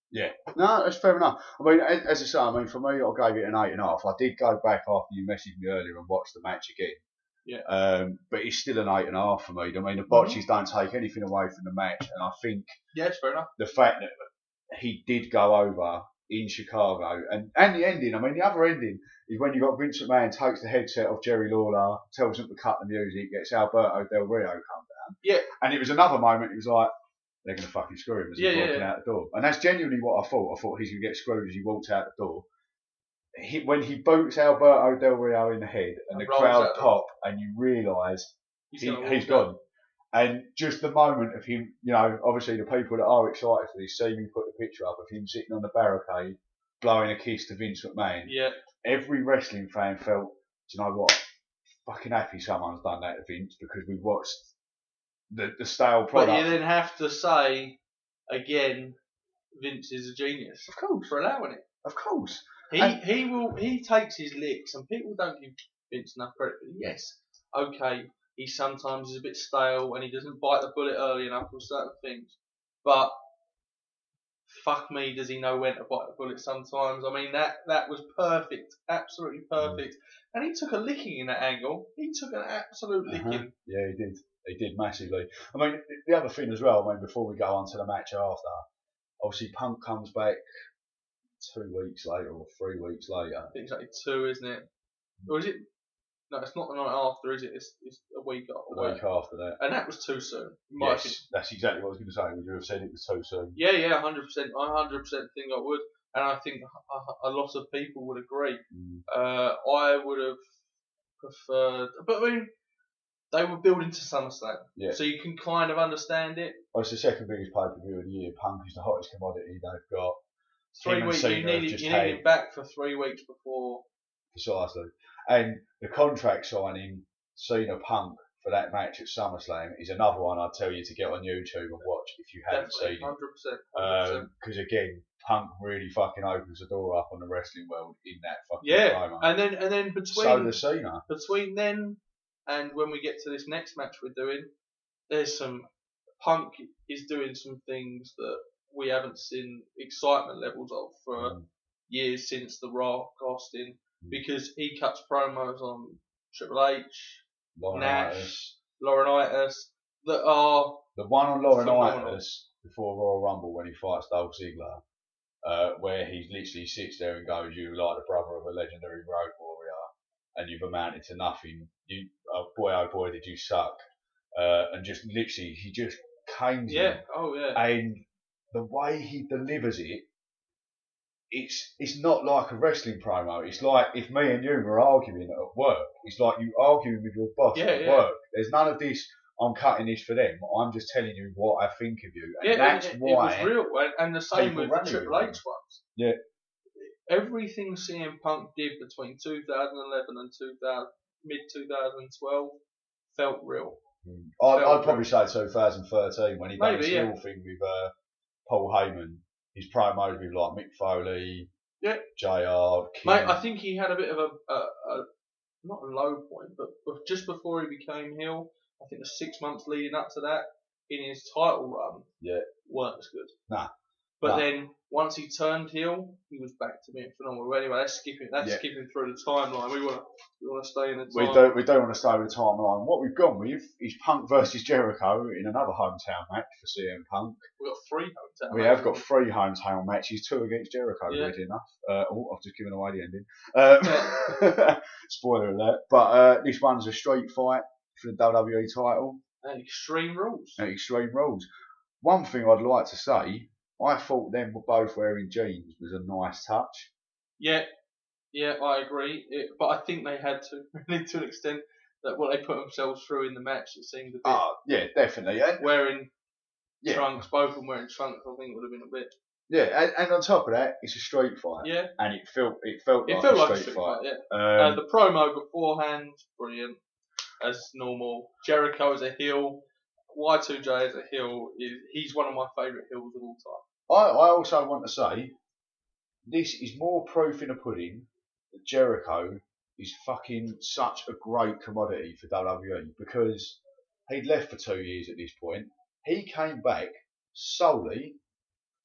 Yeah, no, that's fair enough. I mean, as I say, I mean, for me, I gave it an eight and a half. I did go back after you messaged me earlier and watch the match again. Yeah. Um, but it's still an eight and a half for me. I mean, the botches mm-hmm. don't take anything away from the match, and I think yeah, it's fair enough. The fact that he did go over in Chicago, and, and the ending. I mean, the other ending is when you got Vince McMahon takes the headset off Jerry Lawler, tells him to cut the music, gets Alberto Del Rio come down. Yeah. And it was another moment. It was like, they're going to fucking screw him as yeah, he's walking yeah. out the door. And that's genuinely what I thought. I thought he's going to get screwed as he walks out the door. He, when he boots Alberto Del Rio in the head and, and the crowd pop and you realise he's, he, he's gone. And just the moment of him, you know, obviously the people that are excited for this see me put the picture up of him sitting on the barricade blowing a kiss to Vince McMahon. Yeah. Every wrestling fan felt, do you know what, fucking happy someone's done that to Vince because we've watched The, the stale product. But you then have to say, again, Vince is a genius. Of course. For allowing it. Of course. He and he will he takes his licks, and people don't give Vince enough credit. Yes, okay, he sometimes is a bit stale, and he doesn't bite the bullet early enough for certain things. But fuck me, does he know when to bite the bullet sometimes? I mean, that, that was perfect. Absolutely perfect. Mm. And he took a licking in that angle. He took an absolute uh-huh. licking. Yeah, he did. He did massively. I mean, the other thing as well, I mean, before we go on to the match after, obviously Punk comes back two weeks later or three weeks later. I think it's like two, isn't it? Or is it? No, it's not the night after, is it? It's, it's a week after. A week after that. And that was too soon. Yes, that's exactly what I was going to say. Would you have said it was too soon? Yeah, yeah, one hundred percent. I one hundred percent think I would. And I think a, a lot of people would agree. Mm. Uh, I would have preferred... But I mean... They were building to SummerSlam, yeah. So you can kind of understand it. Well, it's the second biggest pay-per-view of the year. Punk is the hottest commodity they've got. Three weeks, you needed, you needed him back for three weeks before. Precisely. And the contract signing, Cena Punk for that match at SummerSlam is another one I'd tell you to get on YouTube and watch if you haven't Definitely, seen it. one hundred percent. Because um, again, Punk really fucking opens the door up on the wrestling world in that fucking yeah. promo. And then, and then between so does Cena. Between then. And when we get to this next match we're doing, there's some Punk is doing some things that we haven't seen excitement levels of for mm. years since the Rock Austin, mm. because he cuts promos on Triple H, Laurinaitis. Nash, Laurinaitis that are the one on Laurinaitis before Royal Rumble when he fights Dolph Ziggler, uh, where he literally sits there and goes, "You like the brother of a legendary road warrior, and you've amounted to nothing. You, oh boy, oh boy, did you suck!" Uh, and just literally, he just canes yeah. him. Oh yeah. And the way he delivers it, it's it's not like a wrestling promo. It's like if me and you were arguing at work. It's like you arguing with your boss yeah, at yeah. work. There's none of this. I'm cutting this for them. I'm just telling you what I think of you, and yeah, that's it, why it was real. And the same with the Triple H ones. Yeah. Everything C M Punk did between two thousand eleven and two thousand, mid twenty twelve felt real. Mm. I'd, I'd probably say two thousand thirteen when he done his yeah. little thing with uh, Paul Heyman. His promos with like Mick Foley, yeah. J R, King. Mate, I think he had a bit of a, a, a not a low point, but just before he became heel, I think the six months leading up to that in his title run yeah. weren't as good. Nah. But nah. then once he turned heel, he was back to being phenomenal. Anyway, that's skipping. That's yeah. skipping through the timeline. We want to we want to stay in the we timeline. do we do want to stay with the timeline. What we've gone with is Punk versus Jericho in another hometown match for C M Punk. We've got three hometown. We matches. have got three hometown matches, two against Jericho. Yeah. Weirdly enough. Uh, oh, I've just given away the ending. Um, spoiler alert. But uh, this one's a street fight for the W W E title. At Extreme Rules. At Extreme Rules. One thing I'd like to say. I thought them were both wearing jeans was a nice touch. Yeah, yeah, I agree. It, but I think they had to, really to an extent, that what they put themselves through in the match, it seemed a bit. Oh, yeah, definitely. And, wearing yeah. trunks, both of them wearing trunks, I think would have been a bit. Yeah, and, and on top of that, it's a street fight. Yeah. And it felt it felt it like felt a like street, a street fight. fight. Yeah. Um, uh, the promo beforehand, brilliant, as normal. Jericho as a heel. Y two J as a heel, is he's one of my favourite heels of all time. I, I also want to say, this is more proof in the pudding that Jericho is fucking such a great commodity for W W E because he'd left for two years at this point. He came back solely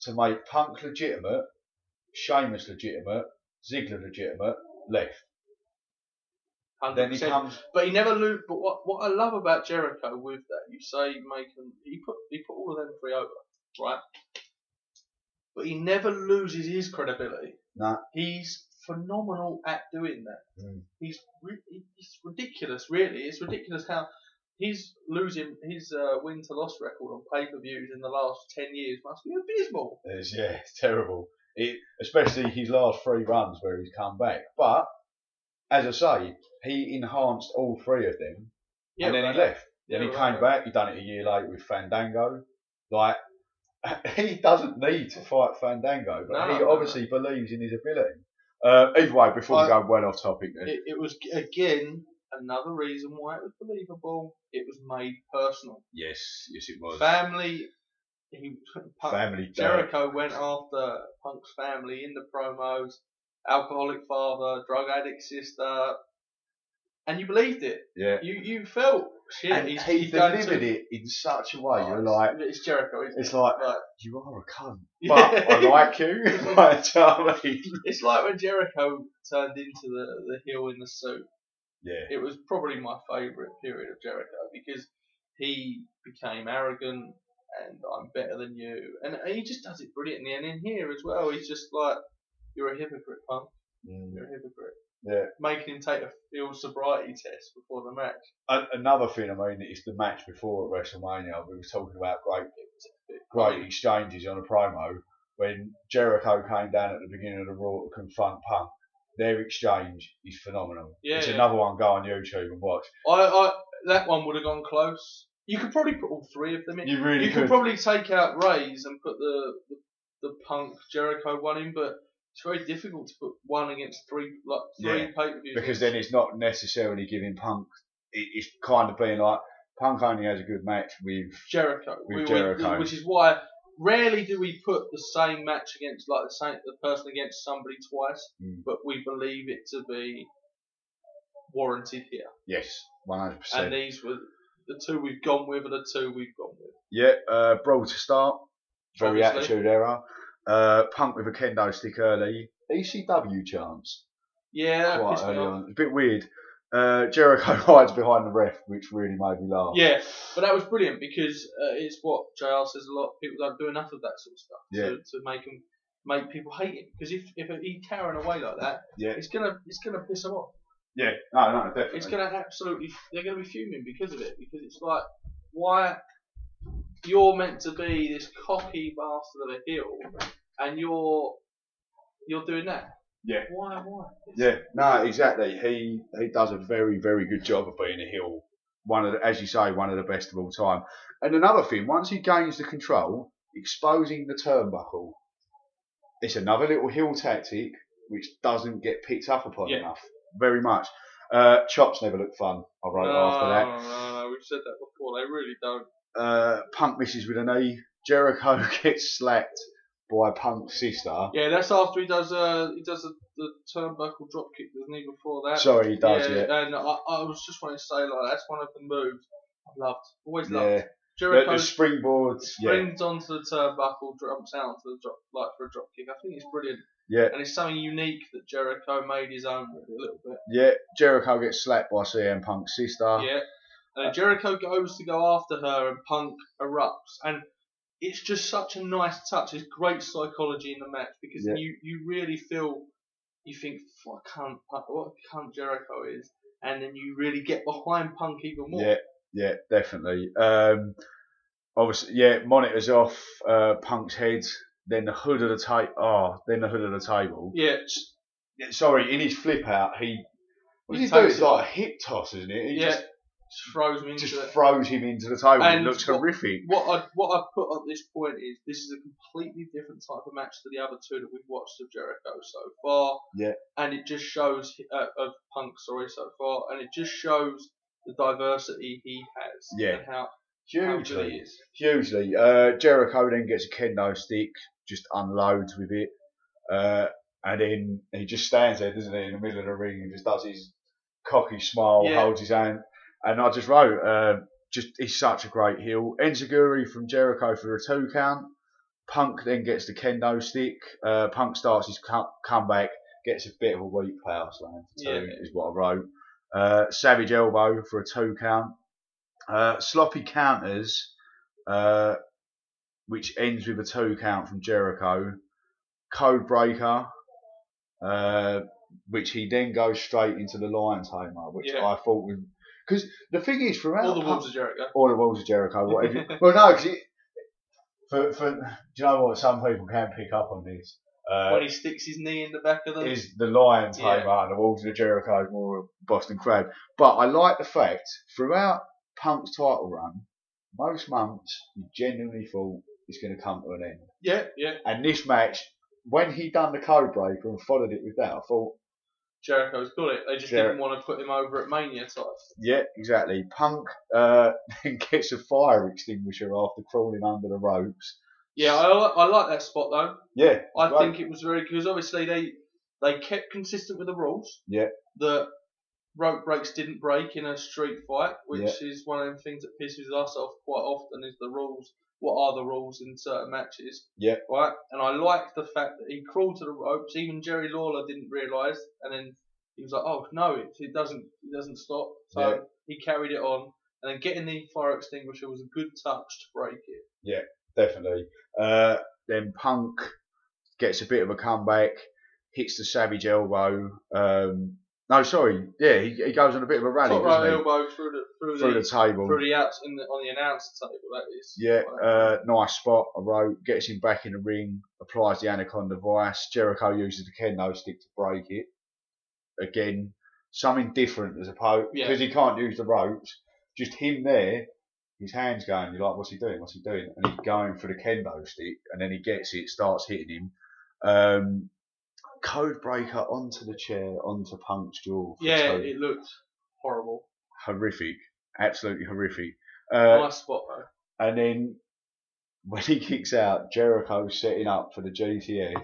to make Punk legitimate, Sheamus legitimate, Ziggler legitimate, left. one hundred percent. Then he comes. But he never lose. But what what I love about Jericho with that, you say make him, he put he put all of them three over, right? But he never loses his credibility. Nah. He's phenomenal at doing that. Mm. He's re- it's ridiculous, really. It's ridiculous how he's losing his uh, win to loss record on pay per views in the last ten years. Must be abysmal. It's, yeah, it's terrible. It, especially his last three runs where he's come back. But as I say, he enhanced all three of them, Yeah, and then right. he left. Yeah, then he right, came right. back. He done it a year later with Fandango. Like he doesn't need to fight Fandango, but No, he no, obviously believes in his ability. Uh, either way, before I- we go well off topic, then It, it was again another reason why it was believable. It was made personal. yes, yes, it was Family. He, Punk, family. dirt. Jericho went after Punk's family in the promos. Alcoholic father, drug addict sister, and you believed it. Yeah, You you felt shit. and he's, he he's going delivered to, it in such a way. Oh, You're it's- like, it's Jericho. Isn't it's it? like Like, you are a cunt, but I like you. Like, do you know what I mean? it's like when Jericho turned into the the heel in the suit. Yeah. It was probably my favourite period of Jericho because he became arrogant and I'm better than you, and he just does it brilliantly. And in here as well, he's just like, "You're a hypocrite, Punk. Mm. You're a hypocrite." Yeah. Making him take a field sobriety test before the match. And another thing, I mean, is the match before at WrestleMania. We were talking about great, great exchanges on a promo when Jericho came down at the beginning of the Raw to confront Punk. Their exchange is phenomenal. Yeah, it's yeah. another one. Go on YouTube and watch. I, I that one would have gone close. You could probably put all three of them in. You really You could could. probably take out Ray's and put the, the the Punk Jericho one in, but it's very difficult to put one against three like three Yeah, pay per views. Because then it's not necessarily giving Punk. It, it's kind of being like Punk only has a good match with. Jericho, with we- we- Jericho. which is why rarely do we put the same match against like the same the person against somebody twice, Mm. but we believe it to be warranted here. Yes, one hundred And percent. these were the two we've gone with, are the two we've gone with. Yeah, uh, Brawl to start. Very Obviously. attitude era. Uh, Punk with a kendo stick early. E C W chance. Yeah, that Quite pissed me early off. on. It's a bit weird. Uh, Jericho hides behind the ref, which really made me laugh. Yeah, but that was brilliant because uh, it's what J R says a lot. People don't do enough of that sort of stuff Yeah. to, to make him make people hate him. Because if if he's carrying away like that, Yeah. it's gonna it's gonna piss them off. Yeah, no, no, definitely. It's gonna absolutely they're gonna be fuming because of it. Because it's like, why you're meant to be this cocky bastard of a heel, and you're you're doing that. Yeah. Why? Why? It's- Yeah, no, exactly. He he does a very, very good job of being a heel. One of the, as you say, one of the best of all time. And another thing, once he gains the control, exposing the turnbuckle, it's another little heel tactic which doesn't get picked up upon Yeah. enough. Very much. Uh, chops never look fun. I wrote No, after that. no, no, no. We've said that before. They really don't. Uh, Punk misses with a knee. Jericho gets slapped by Punk's sister. Yeah, that's after he does uh he does the, the turnbuckle drop kick, doesn't he? Before that. Sorry, he does, yeah. And I, I was just wanting to say like that's one of the moves I've loved, always Yeah. loved. The, Jericho the springboards. Yeah. springs onto the turnbuckle, jumps out onto the drop like for a drop kick. I think it's brilliant, Yeah. and it's something unique that Jericho made his own really, a little bit. Yeah. Jericho gets slapped by C M Punk's sister. Yeah. And then Jericho goes to go after her, and Punk erupts, and it's just such a nice touch. It's great psychology in the match because Yeah. you, you really feel, you think, what a cunt, what a cunt Jericho is, and then you really get behind Punk even more. Yeah, yeah, definitely. Um, obviously, yeah, monitors off uh, Punk's head, then the hood of the table. Oh, then the hood of the table. Yeah. Yeah, sorry, in his flip out, he what He does he do? takes It's it like off. a hip toss, isn't it? He Yeah. just, Just throws me into just it. throws him into the table. And It looks what- horrific. What I what I put at this point is this is a completely different type of match to the other two that we've watched of Jericho so far. Yeah. And it just shows uh, of Punk, sorry, so far, and it just shows the diversity he has. Yeah. And how how good he Hugely, is. hugely. Uh, Jericho then gets a kendo stick, just unloads with it, uh, and then he just stands there, doesn't he, in the middle of the ring and just does his cocky smile, Yeah. holds his hand, and I just wrote, uh, just he's such a great heel. Enziguri from Jericho for a two count. Punk then gets the kendo stick. Uh, Punk starts his co- comeback, gets a bit of a weak power slam for two, Yeah. is what I wrote. Uh, savage elbow for a two count. Uh, sloppy counters, uh, which ends with a two count from Jericho. Code breaker, uh, which he then goes straight into the Lion Tamer, which Yeah. I thought was. Because the thing is, throughout All the Punk- Wolves of Jericho. all the Wolves of Jericho, whatever. Well, no, because for, for, do you know what? Some people can pick up on this. Uh, When he sticks his knee in the back of them. is the Lion Tamer Yeah. and the Wolves of Jericho is more of Boston Crab. But I like the fact, throughout Punk's title run, most months you genuinely thought it's going to come to an end. Yeah, yeah. And this match, when he done the code breaker and followed it with that, I thought, Jericho's got it. They just Jer- didn't want to put him over at Mania type. yeah, exactly. Punk uh, then gets a fire extinguisher after crawling under the ropes. Yeah, I, li- I like that spot though. Yeah, I great. think it was very because obviously they they kept consistent with the rules. Yeah. The rope breaks didn't break in a street fight, which Yeah. is one of them things that pisses us off quite often. Is the rules? What are the rules in certain matches? Yeah. Right. And I liked the fact that he crawled to the ropes. Even Jerry Lawler didn't realise, and then he was like, "Oh no, it, it doesn't it doesn't stop." So Yeah. he carried it on, and then getting the fire extinguisher was a good touch to break it. Yeah, definitely. Uh, then Punk gets a bit of a comeback, hits the Savage elbow. Um, no, sorry, yeah, he, he goes on a bit of a rally, Top doesn't right he? elbow through the through, Through the, the table. through the outs in the, on the announcer table. That is. Yeah, uh, nice spot. I wrote, gets him back in the ring, applies the Anaconda Vice. Jericho uses the kendo stick to break it. Again, something different as opposed Yeah. because he can't use the ropes. Just him there, his hands going. You're like, what's he doing? What's he doing? And he's going for the kendo stick, and then he gets it, starts hitting him. Um, code breaker onto the chair, onto Punk's jaw. for Yeah, two. it looked horrible. Horrific, absolutely horrific. Uh, Nice spot though. And then when he kicks out, Jericho setting up for the G T S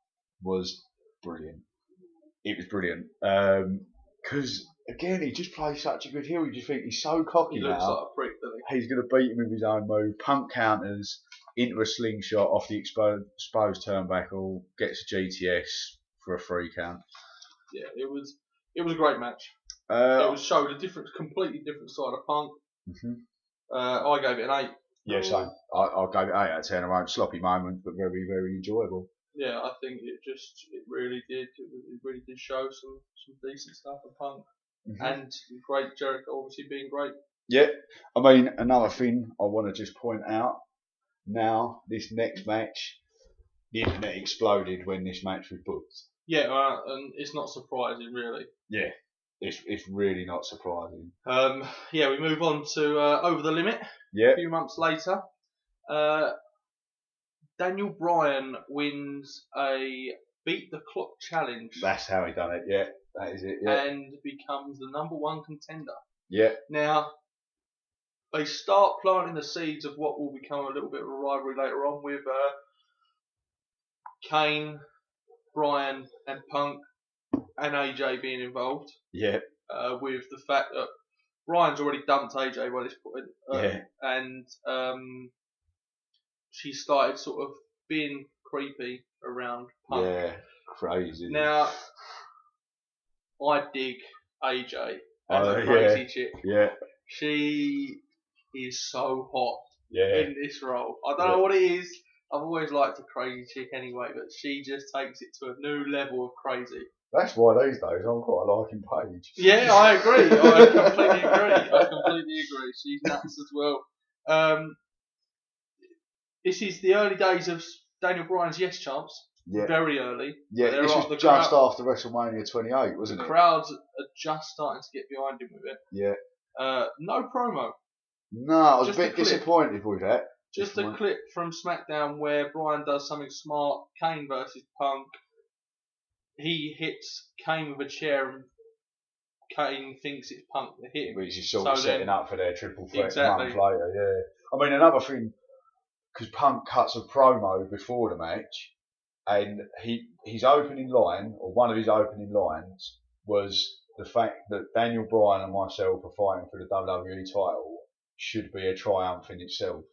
was brilliant. It was brilliant. Because, again, he just plays such a good heel. You just think he's so cocky He now. looks like a prick, doesn't he? He's going to beat him with his own move. Punk counters into a slingshot off the exposed, exposed turnbuckle, gets a G T S for a free count. Yeah, it was it was a great match. Uh, it was showed a different, completely different side of Punk. mhm. Uh, I gave it an eight. Yeah, same. I, I gave it eight out of ten. I won't sloppy moments, but very, very enjoyable. Yeah, I think it just it really did it, it really did show some some decent stuff of Punk Mhm. and great Jericho obviously being great. Yeah, I mean, another thing I want to just point out now, this next match, the internet exploded when this match was booked. Yeah, uh, and it's not surprising really. Yeah, it's it's really not surprising. Um, yeah, we move on to uh, Over the Limit. Yeah, A few months later, uh, Daniel Bryan wins a Beat the Clock challenge that's how he done it. Yeah, that is it. Yeah, and becomes the number one contender. yeah, Now, they start planting the seeds of what will become a little bit of a rivalry later on with uh, Kane, Bryan, and Punk, and A J being involved. yeah, Uh, with the fact that Bryan's already dumped A J by this point, uh, Yeah. and um, she started sort of being creepy around Punk. yeah. Crazy. Now, I dig A J as Oh, a yeah. crazy chick. Yeah, She is so hot yeah, in this role. I don't know what it is. I've always liked a crazy chick anyway, but she just takes it to a new level of crazy. that's why these days I'm quite liking Paige. Yeah, I agree. I completely agree. I completely agree. She's nuts as well. Um, this is the early days of Daniel Bryan's Yes Chance. Yeah, Very early. yeah. There This are- was the just crowd- after WrestleMania twenty-eight, wasn't The it? crowds are just starting to get behind him with it. Yeah. Uh, no promo. No, I was Just a a bit clip. disappointed with that. Just This a one. clip from SmackDown where Bryan does something smart. Kane versus Punk. He hits Kane with a chair and Kane thinks it's Punk that hit him. Which is sort So of setting then- up for their triple threat Exactly. a month later, yeah. I mean, another thing, because Punk cuts a promo before the match, and he his opening line, or one of his opening lines, was the fact that Daniel Bryan and myself are fighting for the W W E title should be a triumph in itself.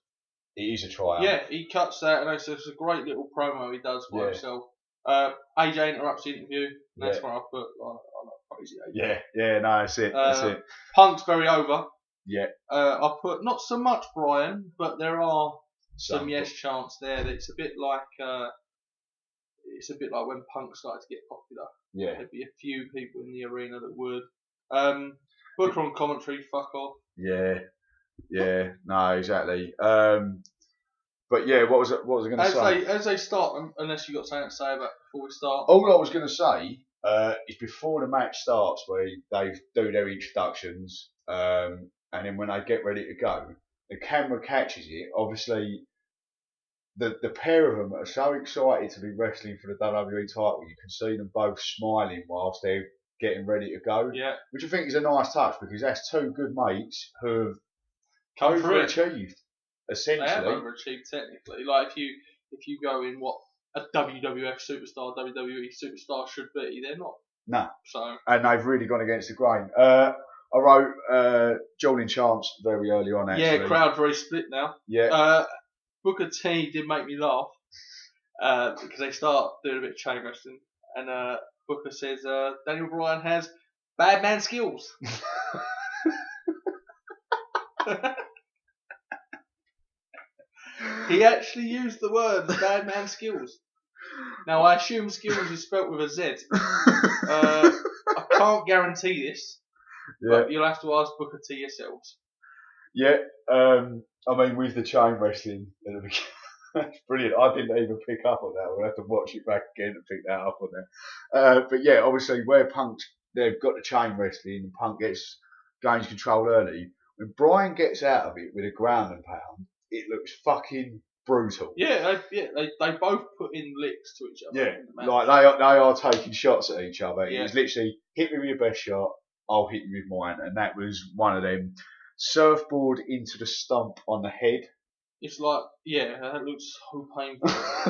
it is a tryout. Yeah, he cuts that, and it's, it's a great little promo he does by Yeah. himself. Uh, A J interrupts the interview, and that's Yeah. where I put, like, I like crazy A J. Yeah, yeah, no, that's it. That's Uh, it. Punk's very over. Yeah. Uh, I put not so much Brian, but there are some, Some. yes chants there. That it's a bit like uh, it's a bit like when Punk started to get popular. Yeah. There'd be a few people in the arena that would. Um, Booker on commentary, fuck off. Yeah. Yeah. No, exactly. Um, but yeah, what was it? What was I going to As say? they as they start, um, unless you got something to say about it before we start. All I was going to say uh, is before the match starts, where they do their introductions, um, and then when they get ready to go, the camera catches it. Obviously, the the pair of them are so excited to be wrestling for the W W E title. You can see them both smiling whilst they're getting ready to go, Yeah, which I think is a nice touch because that's two good mates who have come through it. overachieved, They have essentially. overachieved technically. Like if you if you go in what a W W F superstar, W W E superstar should be, they're not. No. So And they've really gone against the grain. Uh, I wrote uh, Jordan Chance very early on, actually. yeah, crowd very split now. Yeah. Uh, Booker T did make me laugh uh, because they start doing a bit of chain wrestling, and uh, Booker says uh, Daniel Bryan has bad man skills. He actually used the word bad man skills. Now I assume skills is spelt with a Z. Uh, I can't guarantee this, yeah. but you'll have to ask Booker T yourselves. Yeah. Um, I mean, with the chain wrestling, at the beginning, that's brilliant. I didn't even pick up on that. We'll have to watch it back again to pick that up on there. Uh, but yeah, obviously, where Punk's, they've got the chain wrestling, and Punk gets gains control early. When Brian gets out of it with a ground and pound, it looks fucking brutal. Yeah, they, yeah, they, they both put in licks to each other. Yeah, in the match. like they are, they are taking shots at each other. Yeah. It was literally hit me with your best shot, I'll hit you with mine, and that was one of them. Surfboard into the stump on the head. It's like, yeah, that looks so painful.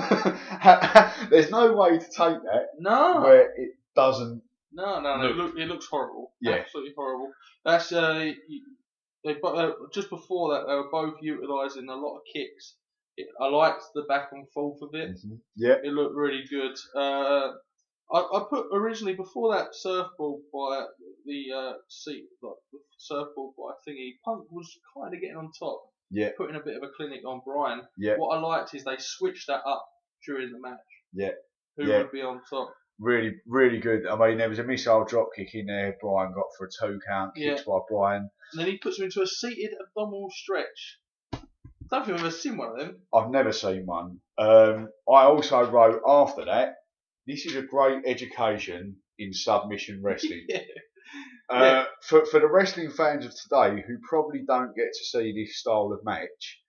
There's no way to take that No, where it doesn't. no, no, no. Look. It, look, it looks horrible. Yeah. Absolutely horrible. That's uh, they bo- uh, just before that they were both utilising a lot of kicks. It, I liked the back and forth of it. Yeah, It looked really good. Uh, I, I put originally before that surfboard by the uh, seat, like the surfboard by thingy. Punk was kind of getting on top. yeah, Putting a bit of a clinic on Brian. yeah. What I liked is they switched that up during the match. Yeah. Who Yeah. would be on top? Really, really good. I mean, there was a missile drop kick in there. Brian got for a two count. Kicked by Brian. And then he puts him into a seated abdominal stretch. I don't think I've ever seen one of them. I've never seen one. Um, I also wrote after that, this is a great education in submission wrestling. Yeah. Uh, Yeah. for, for the wrestling fans of today who probably don't get to see this style of match,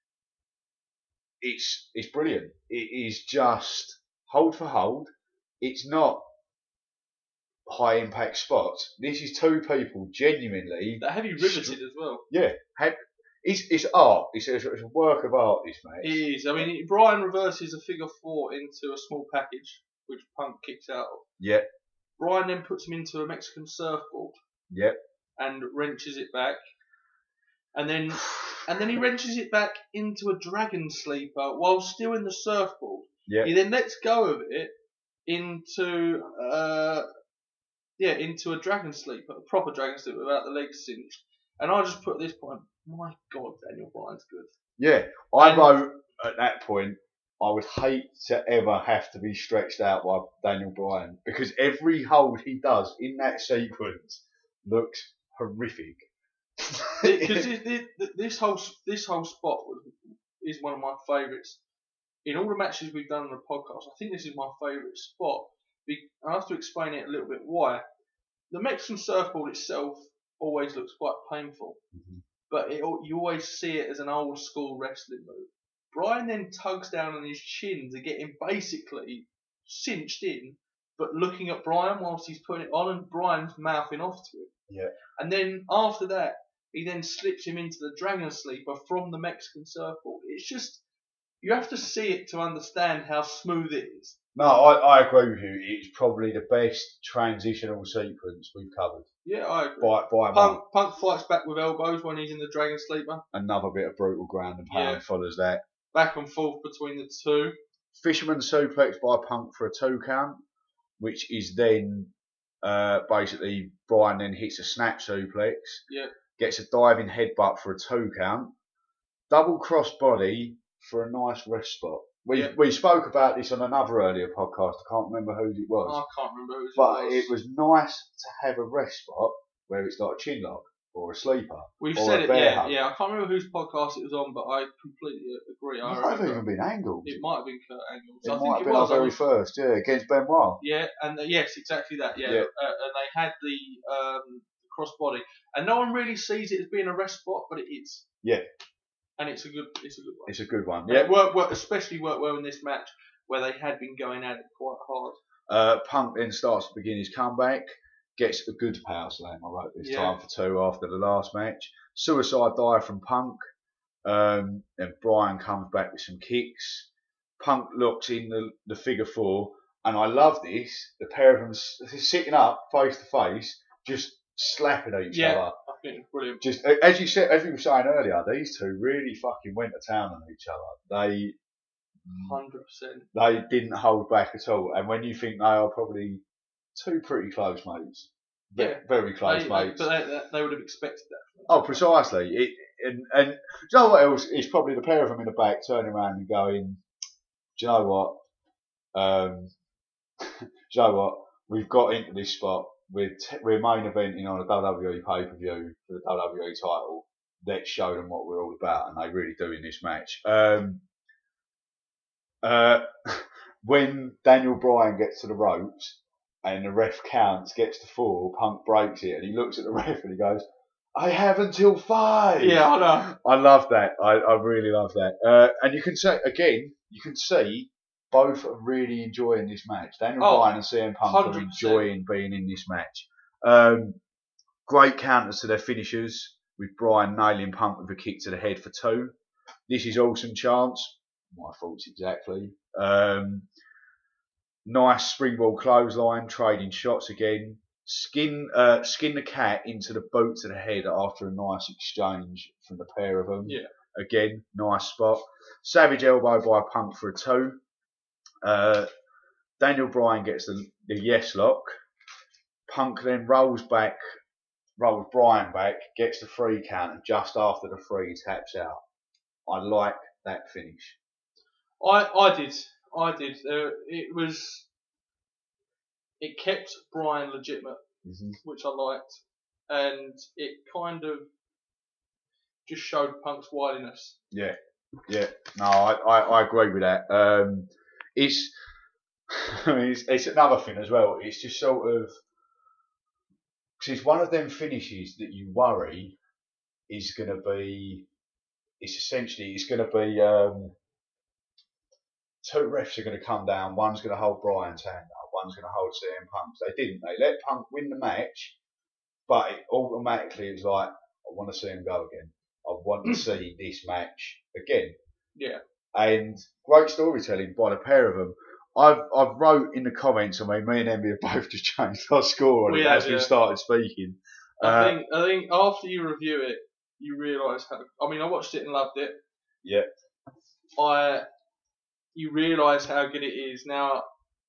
it's it's brilliant. It is just hold for hold. It's not high impact spots. This is two people genuinely. That heavy riveted as well. Yeah, had, it's it's art. It's a, it's a work of art. This match. It is. I mean, Brian reverses a figure four into a small package, which Punk kicks out of. Yep, Brian then puts him into a Mexican surfboard yep. and wrenches it back. And then and then he wrenches it back into a dragon sleeper while still in the surfboard. Yep. He then lets go of it into uh yeah, into a dragon sleeper, a proper dragon sleeper without the legs cinched. And I just put at this point, my God, Daniel Bryan's good. Yeah, I And- wrote at that point, I would hate to ever have to be stretched out by Daniel Bryan because every hold he does in that sequence looks horrific. Because this, this whole this whole spot was, is one of my favourites. In all the matches we've done on the podcast, I think this is my favourite spot. Be- I have to explain it a little bit why. The Mexican surfboard itself always looks quite painful, Mhm. but it, you always see it as an old school wrestling move. Brian then tugs down on his chin to get him basically cinched in, but looking at Brian whilst he's putting it on, and Brian's mouthing off to him. Yeah. And then after that, he then slips him into the dragon sleeper from the Mexican surfboard. It's just, you have to see it to understand how smooth it is. No, I, I agree with you. It's probably the best transitional sequence we've covered. Yeah, I agree. By, by a Punk, Punk fights back with elbows when he's in the dragon sleeper. Another bit of brutal ground and pound Yeah. follows that. back and forth between the two. Fisherman suplex by Punk for a two count, which is then uh, basically Bryan then hits a snap suplex, Yeah. gets a diving headbutt for a two count, double cross body for a nice rest spot. We Yeah. we spoke about this on another earlier podcast. I can't remember whose it was, I can't remember who it but was. it was nice to have a rest spot where it's like a chin lock or a sleeper. We've or said a it, bear yeah, hug. yeah. I can't remember whose podcast it was on, but I completely agree. I It might have remember. even been Angle. It might have been Kurt Angle. It I might think have it been was. our I very was- first, yeah, against Benoit. Yeah, and uh, yes, exactly that. Yeah, Yeah. Uh, and they had the um, crossbody, and no one really sees it as being a rest spot, but it is. Yeah. And it's a good, it's a good one. It's a good one. And Yeah. it worked, worked, especially worked well in this match where they had been going at it quite hard. Uh, Punk then starts to begin his comeback, gets a good power slam. I wrote this Yeah. time for two after the last match. Suicide dive from Punk. Um, and Bryan comes back with some kicks. Punk locks in the, the figure four. And I love this. The pair of them s- sitting up face to face, just slapping at each Yeah. other. I think it's brilliant. Just as you said, as you were saying earlier, these two really fucking went to town on each other. They Hundred percent. they didn't hold back at all. And when you think they are probably two pretty close mates, Ve- Yeah. very close They, mates. but they, they, they would have expected that. Oh, precisely. It, and and do you know what else? It's probably the pair of them in the back turning around and going, "Do you know what? Um, do you know what? We've got into this spot. We're t- we're main eventing on a W W E pay per view for the W W E title. Let's show them what we're all about." And they really do in this match. Um, uh, when Daniel Bryan gets to the ropes and the ref counts, gets to four, Punk breaks it, and he looks at the ref and he goes, "I have until five." Yeah, I know. I love that. I, I really love that. Uh, and you can say again, you can see both are really enjoying this match. Daniel Oh, Bryan and C M Punk one are hundred percent. enjoying being in this match. Um, great counters to their finishers, with Bryan nailing Punk with a kick to the head for two. This is awesome chance. My thoughts exactly. Um, nice springboard clothesline, trading shots again. Skin, uh, skin the cat into the boot to the head after a nice exchange from the pair of them. Yeah. Again, nice spot. Savage elbow by Punk for a two. Uh, Daniel Bryan gets the, the yes lock. Punk then rolls back, rolls Bryan back, gets the three count, and just after the three taps out. I like that finish. I, I did. I did. Uh, it was. It kept Bryan legitimate, Mm-hmm. which I liked, and it kind of just showed Punk's wiliness. Yeah, yeah. No, I, I, I agree with that. Um, it's, I mean, it's, it's another thing as well. It's just sort of, because it's one of them finishes that you worry is going to be, it's essentially, it's going to be, um, two refs are going to come down. One's going to hold Bryan's hand up. One's going to hold C M Punk's. They didn't. They let Punk win the match, but it automatically was like, I want to see him go again. I want to see this match again. Yeah. And great storytelling by the pair of them. I've I've wrote in the comments. I mean, me and Emmy have both just changed our score on We it have, as we yeah. started speaking. I Uh, think. I think after you review it, you realise how. I mean, I watched it and loved it. Yeah. I. You realise how good it is. Now,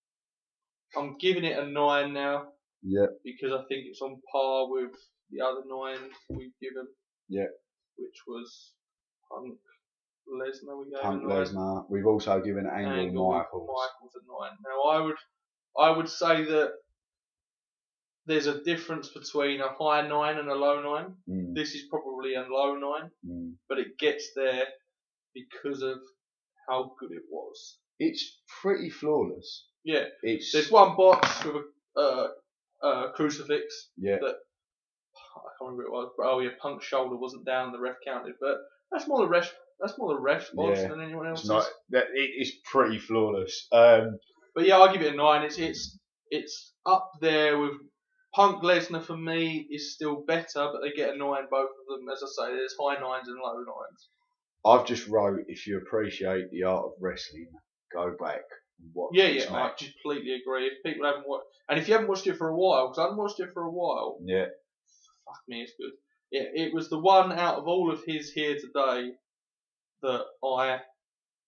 I'm giving it a nine now Yeah. because I think it's on par with the other nines we've given. Yeah. Which was Punk, Lesnar. We gave Punk a nine. Lesnar. We've also given Angle, Angle with Michaels. Michaels a nine. Now, I would. I would say that there's a difference between a high nine and a low nine. Mm, This is probably a low nine, mm. but it gets there because of how good it was. It's pretty flawless. Yeah, It's there's one box with a uh, uh, crucifix. yeah. that I can't remember what it was. But oh yeah, Punk's shoulder wasn't down. The ref counted, but that's more the ref. That's more the ref's box Yeah, than anyone else's. It's not. That it is pretty flawless. Um, But yeah, I'll give it a nine. It's it's it's up there with Punk. Lesnar for me is still better, but they get a nine both of them. As I say, there's high nines and low nines. I've just wrote, if you appreciate the art of wrestling, go back and watch Yeah, this yeah, I match. completely agree. If people haven't watched, and if you haven't watched it for a while, because I haven't watched it for a while, Yeah, fuck me, it's good. It, it was the one out of all of his here today that I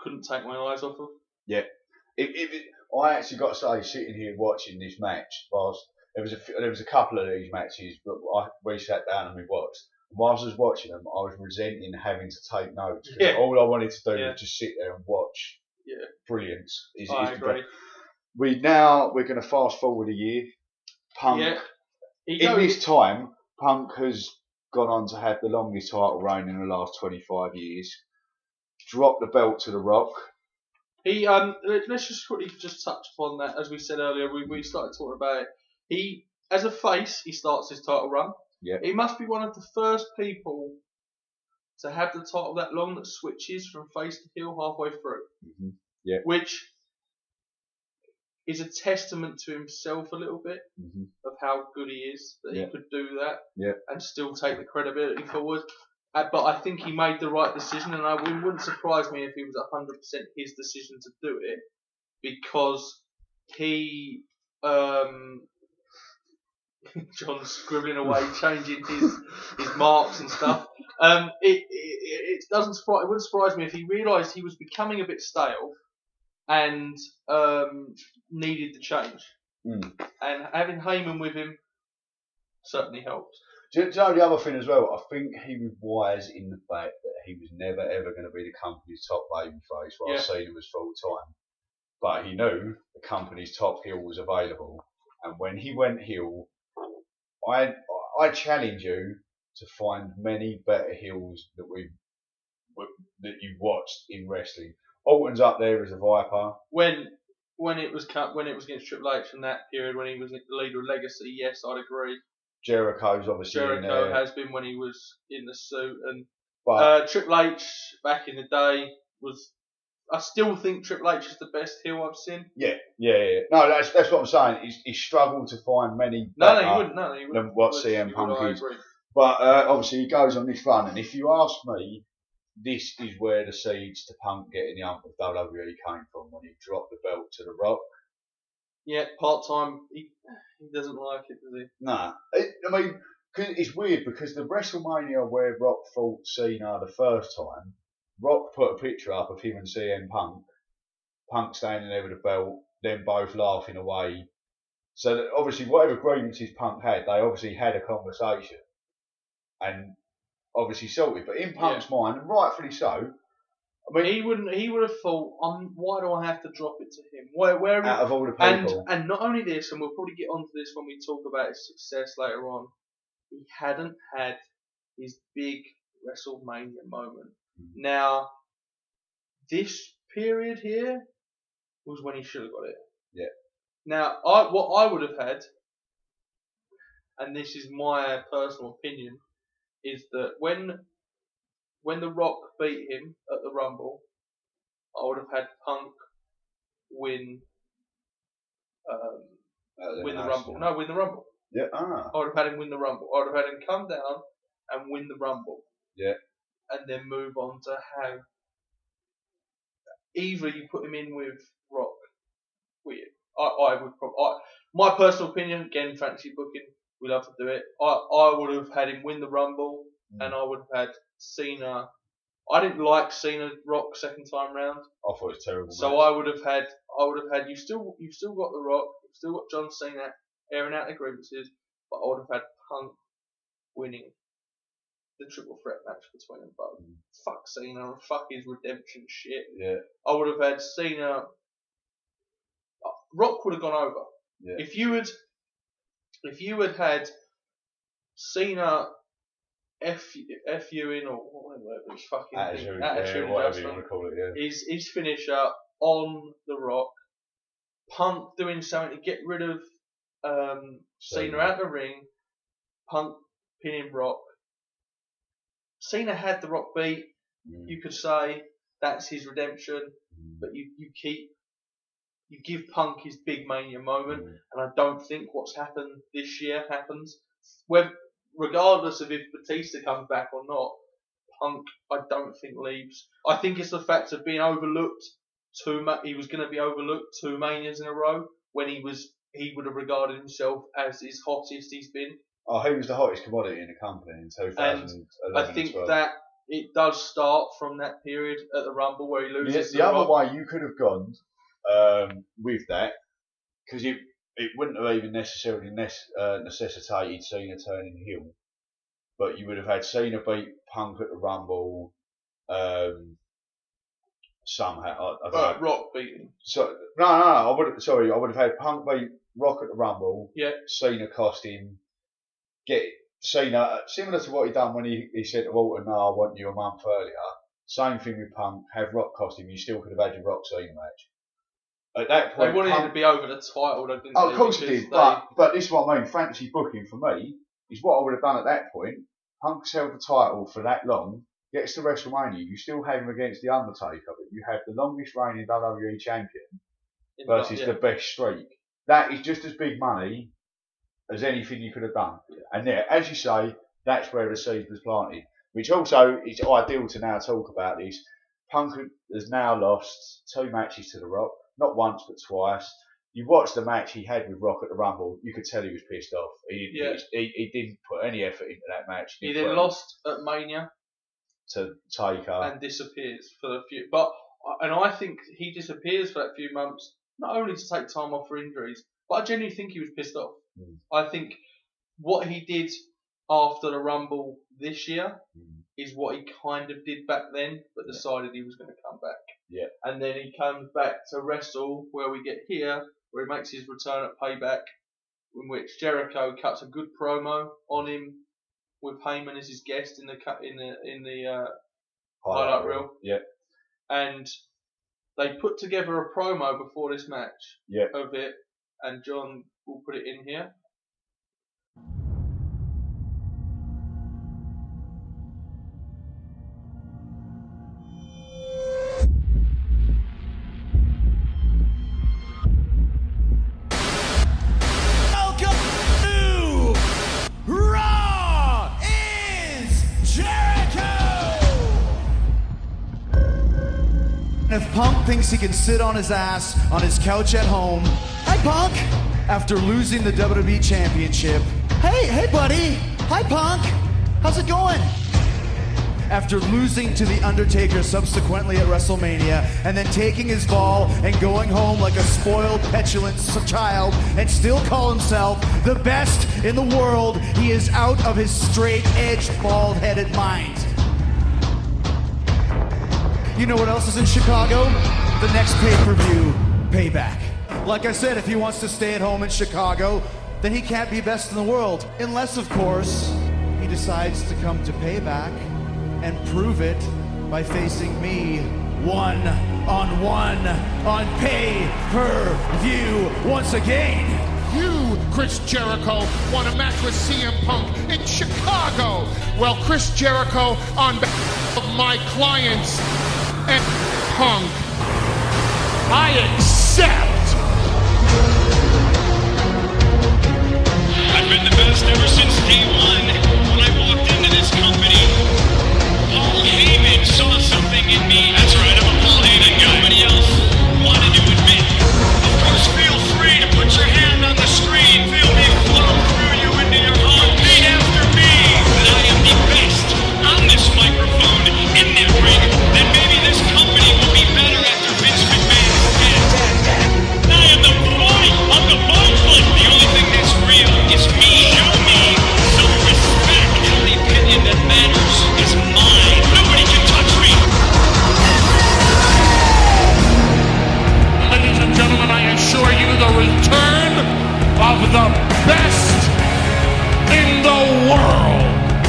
couldn't take my eyes off of. Yeah. If, if it, I actually got to say, sitting here watching this match, whilst there was a there was a couple of these matches, but I, we sat down and we watched. Whilst I was watching them, I was resenting having to take notes. Yeah. All I wanted to do Yeah. was just sit there and watch. Yeah. Brilliance. Is, I is the agree. best. We now we're going to fast forward a year. Punk. Yeah. He In goes- this time, Punk has gone on to have the longest title reign in the last twenty-five years. Dropped the belt to The Rock. He um let- let's just quickly just touch upon that. As we said earlier, we, we started talking about it. He, as a face, he starts his title run. Yeah. He must be one of the first people to have the title that long that switches from face to heel halfway through. Mm-hmm. Yeah. Which is a testament to himself a little bit Mm-hmm. of how good he is that Yeah. he could do that Yeah. and still take the credibility forward. Uh, but I think he made the right decision, and I, it wouldn't surprise me if it was one hundred percent his decision to do it, because he, um, John's scribbling away, changing his his marks and stuff. Um, it, it it doesn't surprise, it wouldn't surprise me if he realised he was becoming a bit stale and um, needed the change. Mm. And having Heyman with him certainly helped. Do you, do you know the other thing as well? I think he was wise in the fact that he was never ever going to be the company's top babyface while Yeah. Cena was full time. But he knew the company's top heel was available, and when he went heel, I I challenge you to find many better heels that we that you watched in wrestling. Orton's up there as a Viper. When when it was cut, when it was against Triple H in that period when he was the leader of Legacy, yes, I'd agree. Jericho's obviously in Jericho there. has been when he was in the suit, and But uh, Triple H back in the day was. I still think Triple H is the best heel I've seen. yeah, yeah, yeah. No, that's that's what I'm saying. He's, he struggled to find many No, better no, he wouldn't. No, no, he wouldn't. than what He would- C M he would, Punk I is. agree. But uh, obviously he goes on this run, and if you ask me, this is where the seeds to Punk getting the ump of W W E came from, when he dropped the belt to The Rock. Yeah, part time. He, he doesn't like it, does he? Nah, it, I mean, 'cause it's weird because the WrestleMania where Rock fought Cena the first time, Rock put a picture up of him and C M Punk, Punk standing there with a belt, them both laughing away. So that obviously, whatever grievances Punk had, they obviously had a conversation, and obviously sorted. But in Punk's mind, and rightfully so, I mean, He wouldn't. He would have thought, um, why do I have to drop it to him? Where, where? out of all the And people, and not only this, and we'll probably get onto this when we talk about his success later on. He hadn't had his big WrestleMania moment. Now, this period here was when he should have got it. Yeah. Now, I what I would have had, and this is my personal opinion, is that when when The Rock beat him at the Rumble, I would have had Punk win um, uh, win the nice, Rumble. No, win the Rumble. yeah, ah, I would have had him win the Rumble. I would have had him come down and win the Rumble. Yeah. And then move on to have either you put him in with Rock. Weird. I, I would probably. I, my personal opinion, again, fantasy booking, we love to do it. I, I would have had him win the Rumble, Mm. and I would have had Cena. I didn't like Cena Rock second time round. I thought it was terrible. So I would have had, I would have had, you still, you've still got The Rock, you've still got John Cena airing out their grievances, but I would have had Punk winning the triple threat match between them both. Mm. Fuck Cena and fuck his redemption shit. yeah, I would have had Cena. Rock would have gone over. Yeah. If you had, if you had had Cena F F you in or whatever his fucking attitude, thing, attitude yeah, whatever you adjustment, want to call it, yeah. his his finisher on The Rock, Punk doing something to get rid of um, Cena Cena. out the ring, Punk pinning Rock. Cena had The Rock beat. Mm. You could say that's his redemption, Mm. but you, you keep you give Punk his big Mania moment, Mm. and I don't think what's happened this year happens. Whether, regardless of if Batista comes back or not, Punk I don't think leaves. I think it's the fact of being overlooked two. Ma- he was going to be overlooked two Manias in a row when he was he would have regarded himself as his hottest he's been. Oh, he was the hottest commodity in the company in two thousand eleven. I think twelve. that it does start from that period at the Rumble where he loses. The, the the other Rock. way you could have gone um, with that, because it, it wouldn't have even necessarily nece- uh, necessitated Cena turning heel, but you would have had Cena beat Punk at the Rumble um, somehow. I, I don't Uh, know. Rock beating. So no, no, no. I would have, sorry, I would have had Punk beat Rock at the Rumble. Yeah. Cena cost him. Get Cena similar to what he done when he, he said to Walter, "No, I want you a month earlier." Same thing with Punk. Have Rock cost him. You still could have had your Rock Cena match. At that point, They wanted Punk, him to be over the title. They didn't oh, they? of course he Because did. they- But but this is what I mean. Fantasy booking for me is what I would have done at that point. Punk's held the title for that long. Gets to WrestleMania. You still have him against the Undertaker, but you have the longest reigning W W E champion in the- versus yeah. the best streak. That is just as big money as anything you could have done. And there, as you say, that's where the seed was planted. Which also is ideal to now talk about this. Punk has now lost two matches to The Rock, not once but twice. You watched the match he had with Rock at the Rumble, you could tell he was pissed off. He, Yeah. he, he didn't put any effort into that match. He didn't then put lost at Mania to Taker. and disappears for a few. But and I think he disappears for that few months not only to take time off for injuries, but I genuinely think he was pissed off. Mm. I think what he did after the Rumble this year Mm. is what he kind of did back then, but decided he was going to come back. Yeah. And then he comes back to wrestle where we get here, where he makes his return at Payback, in which Jericho cuts a good promo on him with Heyman as his guest in the cut in the in the uh, highlight reel. Yeah. And they put together a promo before this match Yeah. of it, and John will put it in here. Welcome to Raw is Jericho! If Punk thinks he can sit on his ass on his couch at home, hi Punk! After losing the W W E Championship, hey, hey buddy! Hi Punk! How's it going? After losing to The Undertaker subsequently at WrestleMania, and then taking his ball and going home like a spoiled, petulant child, and still call himself the best in the world, he is out of his straight-edged, bald-headed mind. You know what else is in Chicago? The next pay-per-view, Payback. Like I said, if he wants to stay at home in Chicago, then he can't be best in the world. Unless, of course, he decides to come to Payback and prove it by facing me one on one on pay-per-view once again. You, Chris Jericho, want a match with C M Punk in Chicago. Well, Chris Jericho, on behalf of my clients and Punk, I accept. I've been the best ever since day one. When I walked into this company, Paul Heyman saw something in me. That's right, I'm a Paul Heyman guy. Nobody else wanted to admit. Of course, feel free to put your hand on the screen. Feel me flow through you into your heart. Repeat after me that I am the best on this microphone in that ring. Then maybe this company will be better after Vince McMahon is dead. I am the boy of the Barclay. The only thing that's real is me. Show me some respect. The only opinion that matters is mine. Nobody can touch me. Ladies and gentlemen, I assure you the return of the best in the world.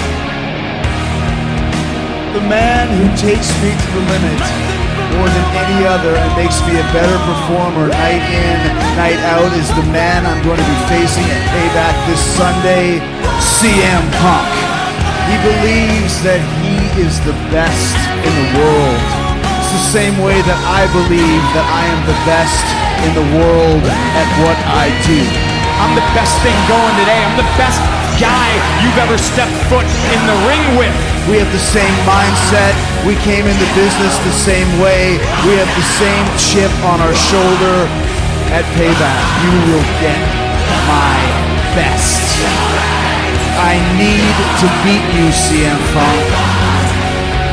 The man who takes me to the limit more than any other and makes me a better performer night in, night out is the man I'm going to be facing at Payback this Sunday, C M Punk. He believes that he is the best in the world. It's the same way that I believe that I am the best in the world at what I do. I'm the best thing going today. I'm the best guy you've ever stepped foot in the ring with. We have the same mindset. We came into business the same way. We have the same chip on our shoulder. At Payback, you will get my best. I need to beat you, C M Punk.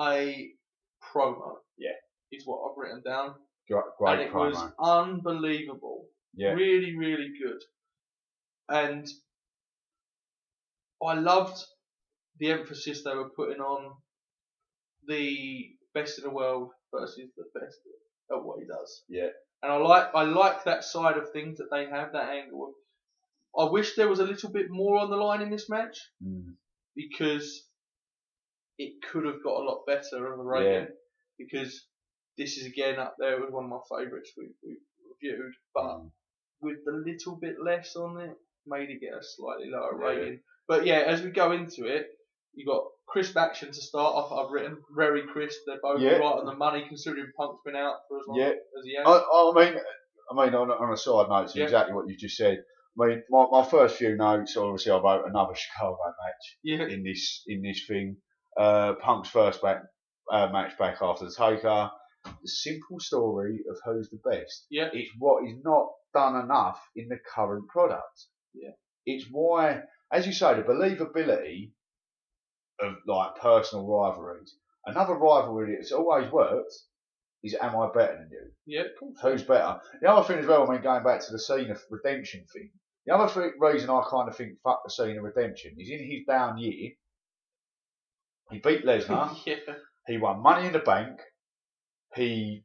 a promo. Yeah. Is what I've written down. Great, great and it promo. was unbelievable. Yeah. Really, really good. And I loved the emphasis they were putting on the best in the world versus the best at what he does. Yeah. And I like I like that side of things that they have, that angle. I wish there was a little bit more on the line in this match mm. because it could have got a lot better of a rating. Yeah. Because this is again up there with one of my favourites we, we reviewed, but mm. with a little bit less on it, made it get a slightly lower Yeah. rating. But yeah, as we go into it, you got crisp action to start off. I've written very crisp. They're both Yeah. right on the money, considering Punk's been out for as long Yeah. as he has. I, I mean, I mean, on, a- on a side note, to Yeah. exactly what you just said. I mean, my, my first few notes, obviously, I wrote another Chicago match yeah, in this in this thing. Uh, Punk's first back uh, match back after the taker. The simple story of who's the best. yeah, It's what is not done enough in the current product. Yeah. It's why, as you say, the believability of like personal rivalries. Another rivalry that's always worked is, am I better than you? yeah, cool. Who's better? The other thing as well, I mean, going back to the Cena redemption thing, the other th- reason I kind of think fuck the Cena redemption is in his down year, he beat Lesnar, yeah, he won Money in the Bank, he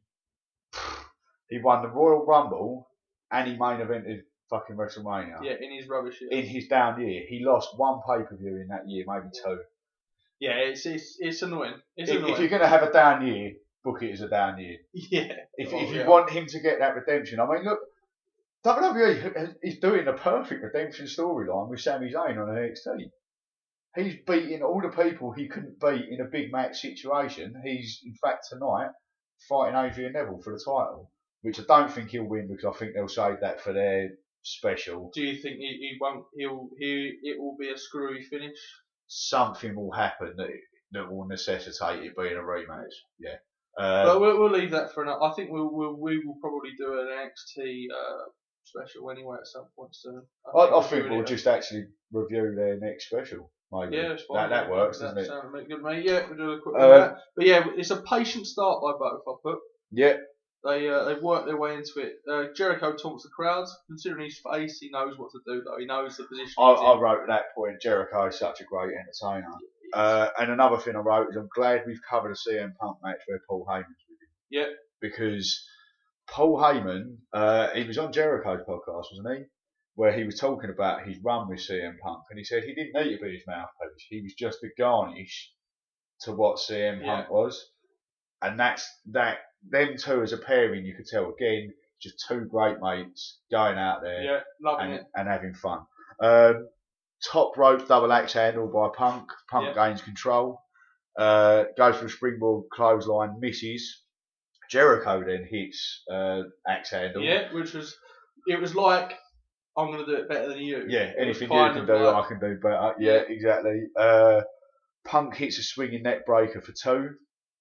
he won the Royal Rumble, and he main evented fucking WrestleMania. yeah, in his rubbish year. In his down year, he lost one pay per view in that year, maybe two. Yeah, it's it's it's annoying. It's If, annoying. if you're going to have a down year, book it as a down year. yeah. If, Oh, if you yeah. want him to get that redemption, I mean, look, W W E is doing a perfect redemption storyline with Sami Zayn on N X T. He's beating all the people he couldn't beat in a big match situation. He's, in fact, tonight fighting Adrian Neville for the title, which I don't think he'll win because I think they'll save that for their special. Do you think he, he won't? He'll he it will be a screwy finish. Something will happen that that will necessitate it being a rematch. Yeah. Uh, But we'll, we'll leave that for another. I think we'll, we'll we will probably do an N X T uh, special anyway at some point soon. I, I we'll think do we'll it. just actually review their next special. Maybe. Yeah, it's that fine. that works, that doesn't it? sounds good to me. Yeah, we'll do a quick Uh, one of that. But yeah, it's a patient start by both. I put Yeah. they uh, they work their way into it. Uh, Jericho taunts the crowds. Considering his face, he knows what to do though. He knows the position. I, he's I in. wrote at that point, Jericho is such a great entertainer. Uh, and another thing I wrote is I'm glad we've covered a C M Punk match where Paul Heyman's with him. Yeah. Because Paul Heyman, uh, he was on Jericho's podcast, wasn't he? Where he was talking about his run with C M Punk, and he said he didn't need to be his mouthpiece. He was just a garnish to what C M Yeah. Punk was. And that's that. Them two as a pairing, you could tell again, just two great mates going out there. Yeah, loving and, it. and having fun. Um, top rope double axe handle by Punk. Punk Yeah. gains control. Uh, goes for a springboard clothesline, misses. Jericho then hits uh, axe handle. Yeah, which was it was like I'm gonna do it better than you. Yeah, It was anything you kind can of do, like- I can do better. Yeah, exactly. Uh, Punk hits a swinging neck breaker for two.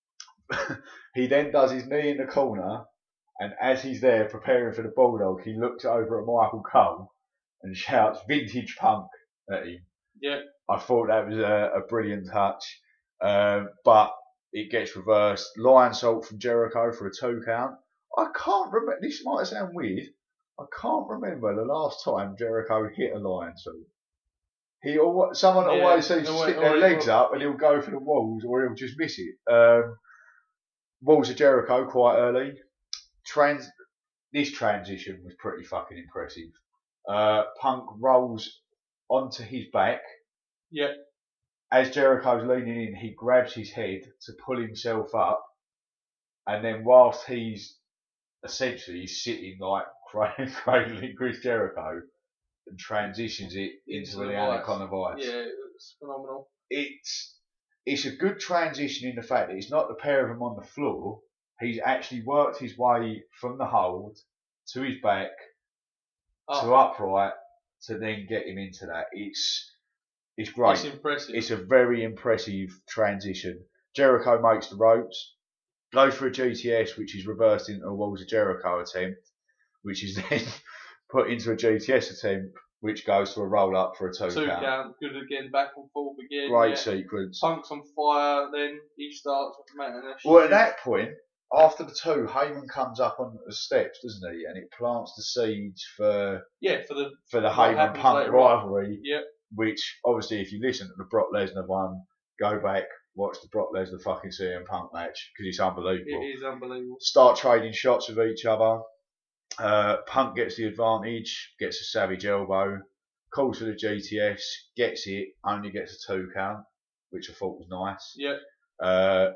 He then does his knee in the corner, and as he's there preparing for the Bulldog, he looks over at Michael Cole and shouts "Vintage Punk" at him. Yeah. I thought that was a, a brilliant touch, um, but it gets reversed. Lion Salt from Jericho for a two count. I can't remember. This might sound weird. I can't remember the last time Jericho hit a Lion Salt. He al- someone Yeah, always seems to always- stick their always- legs up and he'll go for the walls or he'll just miss it. Um, walls of Jericho quite early. Trans. This transition was pretty fucking impressive. Uh, Punk rolls onto his back. Yeah. As Jericho's leaning in, he grabs his head to pull himself up, and then whilst he's essentially sitting like cradling Chris Jericho, and transitions it into, Into an the Anaconda Vice. Vice. Yeah, it was phenomenal. It's it's a good transition in the fact that it's not the pair of them on the floor. He's actually worked his way from the hold to his back Oh, to upright to then get him into that. It's it's great. It's impressive. It's a very impressive transition. Jericho makes the ropes, goes for a G T S, which is reversed into a Walls of Jericho attempt, which is then put into a G T S attempt which goes to a roll up for a two, Two count. count. Good again, back and forth again. Great yeah. sequence. Punk's on fire, then he starts with Matt and Well, at that point, after the two, Heyman comes up on the steps, doesn't he? And it plants the seeds for yeah for the for the what Heyman happens Punk later on. rivalry. Yep. Which obviously, if you listen to the Brock Lesnar one, go back, watch the Brock Lesnar fucking C M Punk match because it's unbelievable. It is unbelievable. Start trading shots with each other. Uh, Punk gets the advantage, gets a savage elbow, calls for the G T S, gets it, only gets a two count, which I thought was nice. Yep. Uh,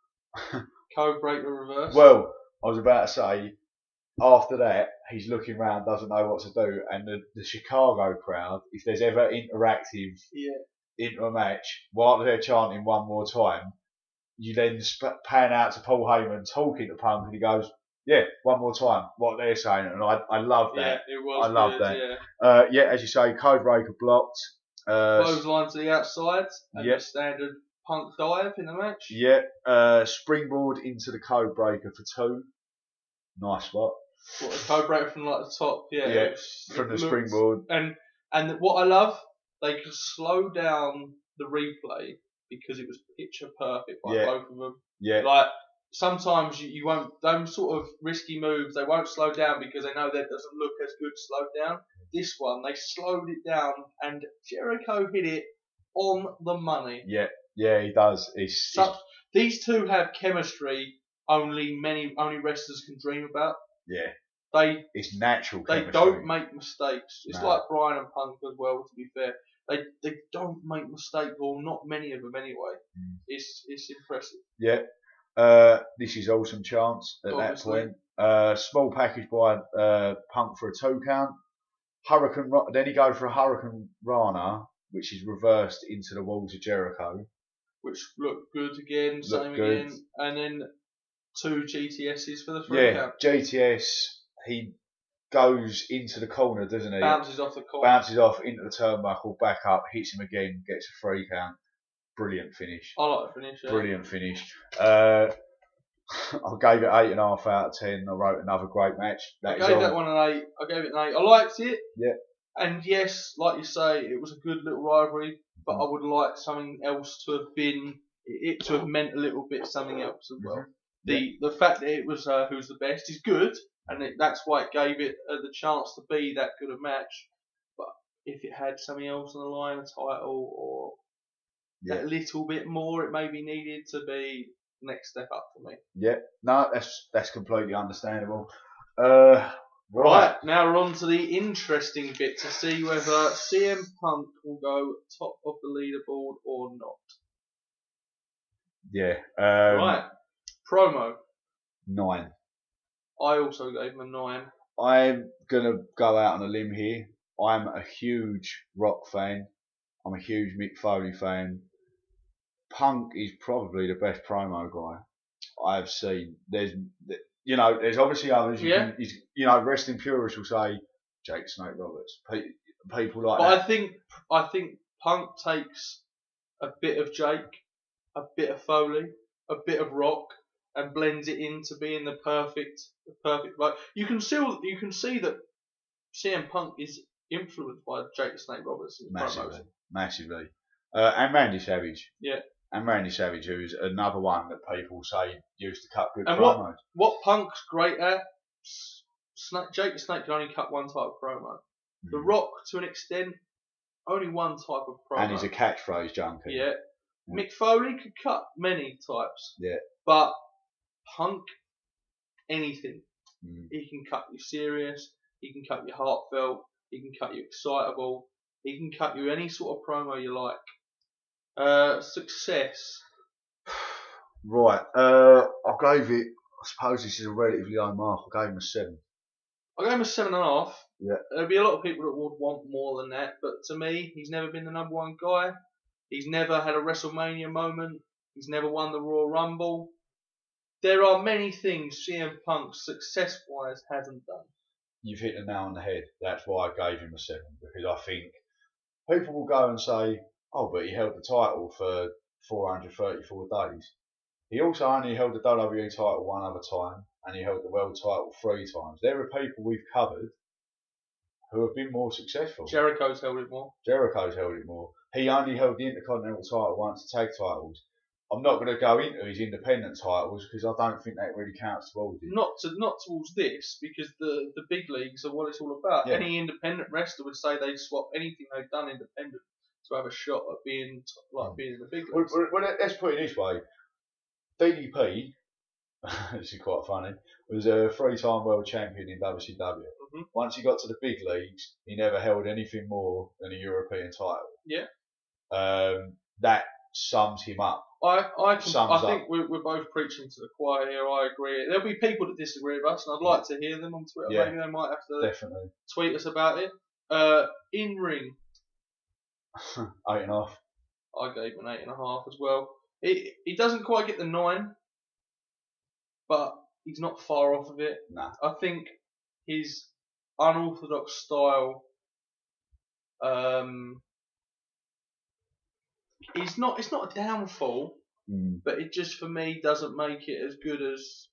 Code breaker reverse. well, I was about to say, after that, he's looking around, doesn't know what to do, and the, the Chicago crowd, if there's ever interactive yeah. into a match, while they're chanting one more time, you then sp- pan out to Paul Heyman talking to Punk, and he goes, yeah, one more time, what they're saying, and I, I love that. Yeah, it was I love good, that. Yeah. Uh, yeah, as you say, Code Breaker blocked. Uh, Clothesline to the outside, and Yep. the standard Punk dive in the match. yeah, uh, springboard into the Code Breaker for two. Nice spot. What, a code breaker from like the top, yeah. Yeah, it was- from it the looked- springboard. And and what I love, they could slow down the replay because it was picture perfect by Yeah. both of them. Yeah, Like sometimes you, you won't those sort of risky moves they won't slow down because they know that doesn't look as good slowed down. This one they slowed it down and Jericho hit it on the money. yeah, yeah, he does. It's, So, it's these two have chemistry only many only wrestlers can dream about. yeah, They it's natural they chemistry. don't make mistakes. It's No. like Brian and Punk as well. To be fair, they they don't make mistakes, or not many of them anyway. Mm. It's it's impressive. Yeah. Uh, this is awesome chance at Obviously. that point. Uh, small package by uh, Punk for a two count. Hurricane. Ra- Then he goes for a Hurricane Rana, which is reversed into the walls of Jericho. Which looked good again, Looked same good. again, and then two G T Ss for the three Yeah, count. G T S. He goes into the corner, doesn't he? Bounces off the corner. Bounces off into the turnbuckle, back up, hits him again, gets a free count. Brilliant finish. I like the finish. Yeah. Brilliant finish. Uh, I gave it eight and a half out of ten. I wrote another great match. That I is gave all. that one an eight. I gave it an eight. I liked it. Yeah. And yes, like you say, it was a good little rivalry, but I would like something else to have been, it to have meant a little bit something else as well. The the fact that it was uh, who's the best is good, and it, that's why it gave it uh, the chance to be that good a match. But if it had something else on the line, a title or Yeah. that little bit more, it maybe needed to be next step up for me. Yeah, no, that's that's completely understandable. Uh, right. Right, now we're on to the interesting bit to see whether C M Punk will go top of the leaderboard or not. Yeah. Um, Right, promo. Nine. I also gave him a nine. I'm gonna go out on a limb here. I'm a huge Rock fan. I'm a huge Mick Foley fan. Punk is probably the best promo guy I've seen. There's, you know, there's obviously others. You, Yeah. can, you, you know, wrestling purists will say Jake Snake Roberts. Pe- people like But that. I think I think Punk takes a bit of Jake, a bit of Foley, a bit of Rock, and blends it into being the perfect, the perfect. Like you can see, you can see that C M Punk is influenced by Jake Snake Roberts in Massively, promos. massively. Uh, and Randy Savage. Yeah. And Randy Savage, who's another one that people say used to cut good And promos. what what Punk's great at, Snake, Jake the Snake can only cut one type of promo. The Rock, to an extent, only one type of promo. And he's a catchphrase junkie. Yeah. Mick Foley could cut many types. Yeah. But Punk, anything. Mm. He can cut you serious. He can cut you heartfelt. He can cut you excitable. He can cut you any sort of promo you like. Uh, success. Right. Uh, I gave it, I suppose this is a relatively low mark. I gave him a seven. I gave him a seven and a half. Yeah. There'll be a lot of people that would want more than that, but to me, he's never been the number one guy. He's never had a WrestleMania moment. He's never won the Royal Rumble. There are many things C M Punk, success-wise, hasn't done. You've hit the nail on the head. That's why I gave him a seven, because I think people will go and say, oh, but he held the title for four hundred thirty-four days. He also only held the W W E title one other time, and he held the world title three times. There are people we've covered who have been more successful. Jericho's held it more. Jericho's held it more. He only held the Intercontinental title once, the tag titles. I'm not going to go into his independent titles because I don't think that really counts towards it. Not to not towards this, because the, the big leagues are what it's all about. Yeah. Any independent wrestler would say they'd swap anything they've done independent to have a shot at being t- like being in the big Well, leagues. well, well, let's put it this way. D D P, this is quite funny, was a three-time world champion in W C W. Mm-hmm. Once he got to the big leagues, he never held anything more than a European title. Yeah. Um, that sums him up. I I, can, Sums I up. think we're, we're both preaching to the choir here. I agree. There'll be people that disagree with us, and I'd like to hear them on Twitter. Yeah. Maybe they might have to Definitely. tweet us about it. Uh, in ring, Eight and a half. I gave an eight and a half as well. It he doesn't quite get the nine, but he's not far off of it. Nah. I think his unorthodox style, um, it's not it's not a downfall, Mm. but it just for me doesn't make it as good as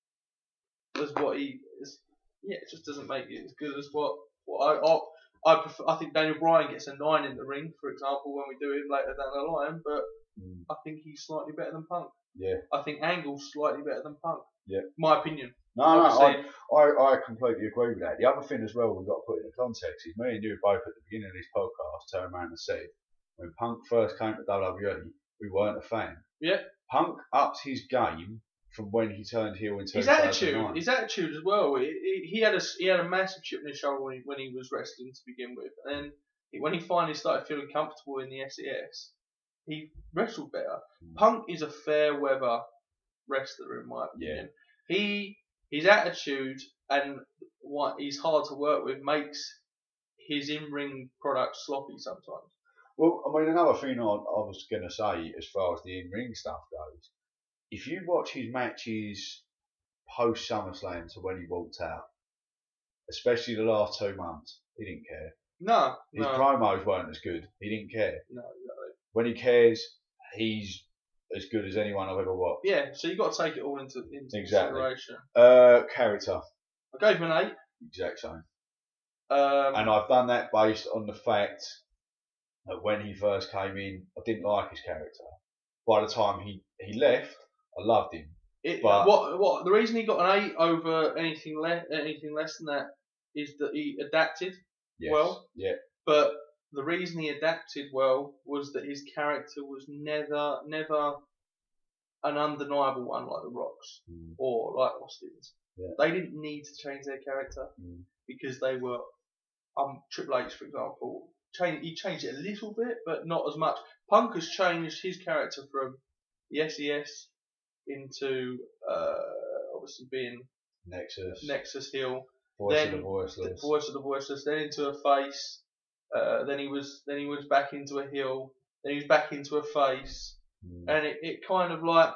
as what he is. Yeah, it just doesn't make it as good as what what I I, I prefer. I think Daniel Bryan gets a nine in the ring, for example, when we do him later down the line. But Mm. I think he's slightly better than Punk. Yeah. I think Angle's slightly better than Punk. Yeah. My opinion. No, no, I, Obviously- I, I completely agree with that. The other thing as well we've got to put in the context is me and you both at the beginning of this podcast turned around and said when Punk first came to W W E, we weren't a fan. Yeah. Punk upped his game from when he turned heel in two His thousand nine. attitude, his attitude as well. He, he, he had a he had a massive chip on his shoulder when he, when he was wrestling to begin with, and then he, when he finally started feeling comfortable in the S E S, he wrestled better. Mm. Punk is a fair weather wrestler in my opinion. He his attitude and what he's hard to work with makes his in ring product sloppy sometimes. Well, I mean, another thing I, I was going to say as far as the in-ring stuff goes, if you watch his matches post SummerSlam to when he walked out, especially the last two months, he didn't care. No, His no, promos weren't as good. He didn't care. no, no. When he cares, he's as good as anyone I've ever watched. Yeah, so you got to take it all into into Exactly. consideration. Uh, character, I gave him an eight. exact same. Um, And I've done that based on the fact that when he first came in, I didn't like his character. By the time he, he left, I loved him. It, But- what what the reason he got an eight over anything less anything less than that is that he adapted Yes. well. Yeah. But the reason he adapted well was that his character was never never an undeniable one like the Rock's Mm. or like Austin's. Yeah. They didn't need to change their character Mm. because they were um Triple H, for example. Change, he changed it a little bit, but not as much. Punk has changed his character from the S E S into uh, obviously being Nexus. Nexus heel, Voice then of the voiceless. the voice of the voiceless, then into a face. Uh, then he was then he was back into a heel. Then he was back into a face, Mm. and it, it kind of like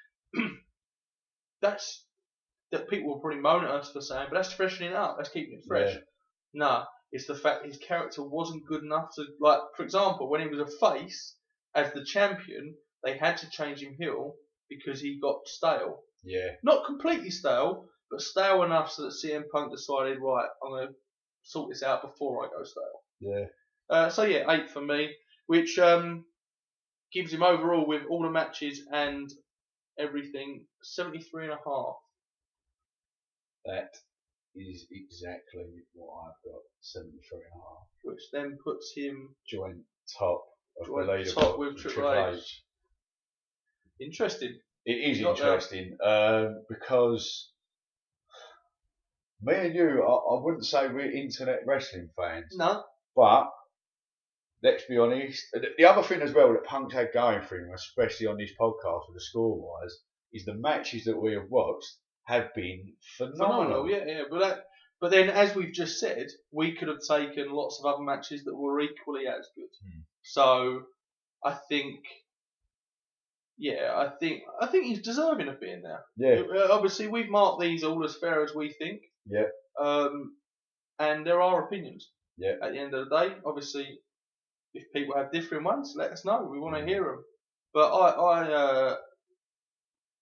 that's that people will probably moan at us for saying, but that's freshening it up. That's keeping it fresh. Yeah. No, it's the fact his character wasn't good enough to like. For example, when he was a face as the champion, they had to change him heel because he got stale. Yeah. Not completely stale, but stale enough so that C M Punk decided, right, I'm going to sort this out before I go stale. Yeah. Uh, so yeah, eight for me, which um, gives him overall with all the matches and everything seventy-three and a half. That is exactly what I've got. seventy-three and a half. Which then puts him Joint top of Joint the leaderboard top with with Triple H. interesting. It is Got that. interesting um, because me and you, I, I wouldn't say we're internet wrestling fans, No, but let's be honest. The, the other thing as well that Punk's had going for him, especially on this podcast with the score wise, is the matches that we have watched have been phenomenal. phenomenal. Yeah, yeah. But that, but then, as we've just said, we could have taken lots of other matches that were equally as good. Hmm. So I think, yeah, I think I think he's deserving of being there. Yeah, Uh, Obviously, we've marked these all as fair as we think. yeah, Um, and there are opinions. Yeah. At the end of the day, obviously, if people have different ones, let us know. We want to Mm. hear them. But I, I, uh,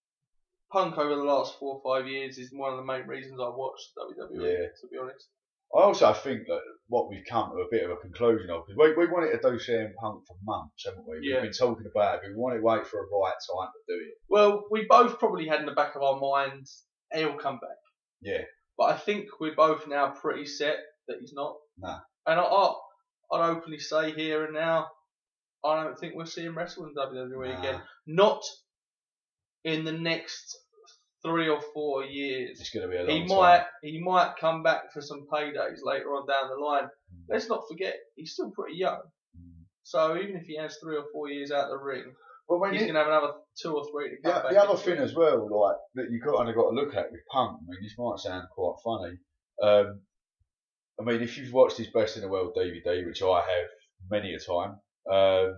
Punk over the last four or five years is one of the main reasons I watched W W E. Yeah. To be honest. I also think that what we've come to a bit of a conclusion of, because we, we wanted to do C M Punk for months, haven't we? Yeah. We've been talking about it, but we wanted to wait for a right time to do it. Well, we both probably had in the back of our minds, he'll come back. Yeah. But I think we're both now pretty set that he's not. Nah. And I, I, I'd openly say here and now, I don't think we'll see him wrestle in W W E Nah. again. Not in the next three or four years. It's going to be a long He time. might, he might come back for some paydays later on down the line. Mm. Let's not forget, he's still pretty young. Mm. So even if he has three or four years out the ring, But when he's you, going to have another two or three to come the, back. the other into thing it. as well, like that you kind of got to look at with Punk. I mean, this might sound quite funny. Um, I mean, if you've watched his Best in the World D V D, which I have many a time, um,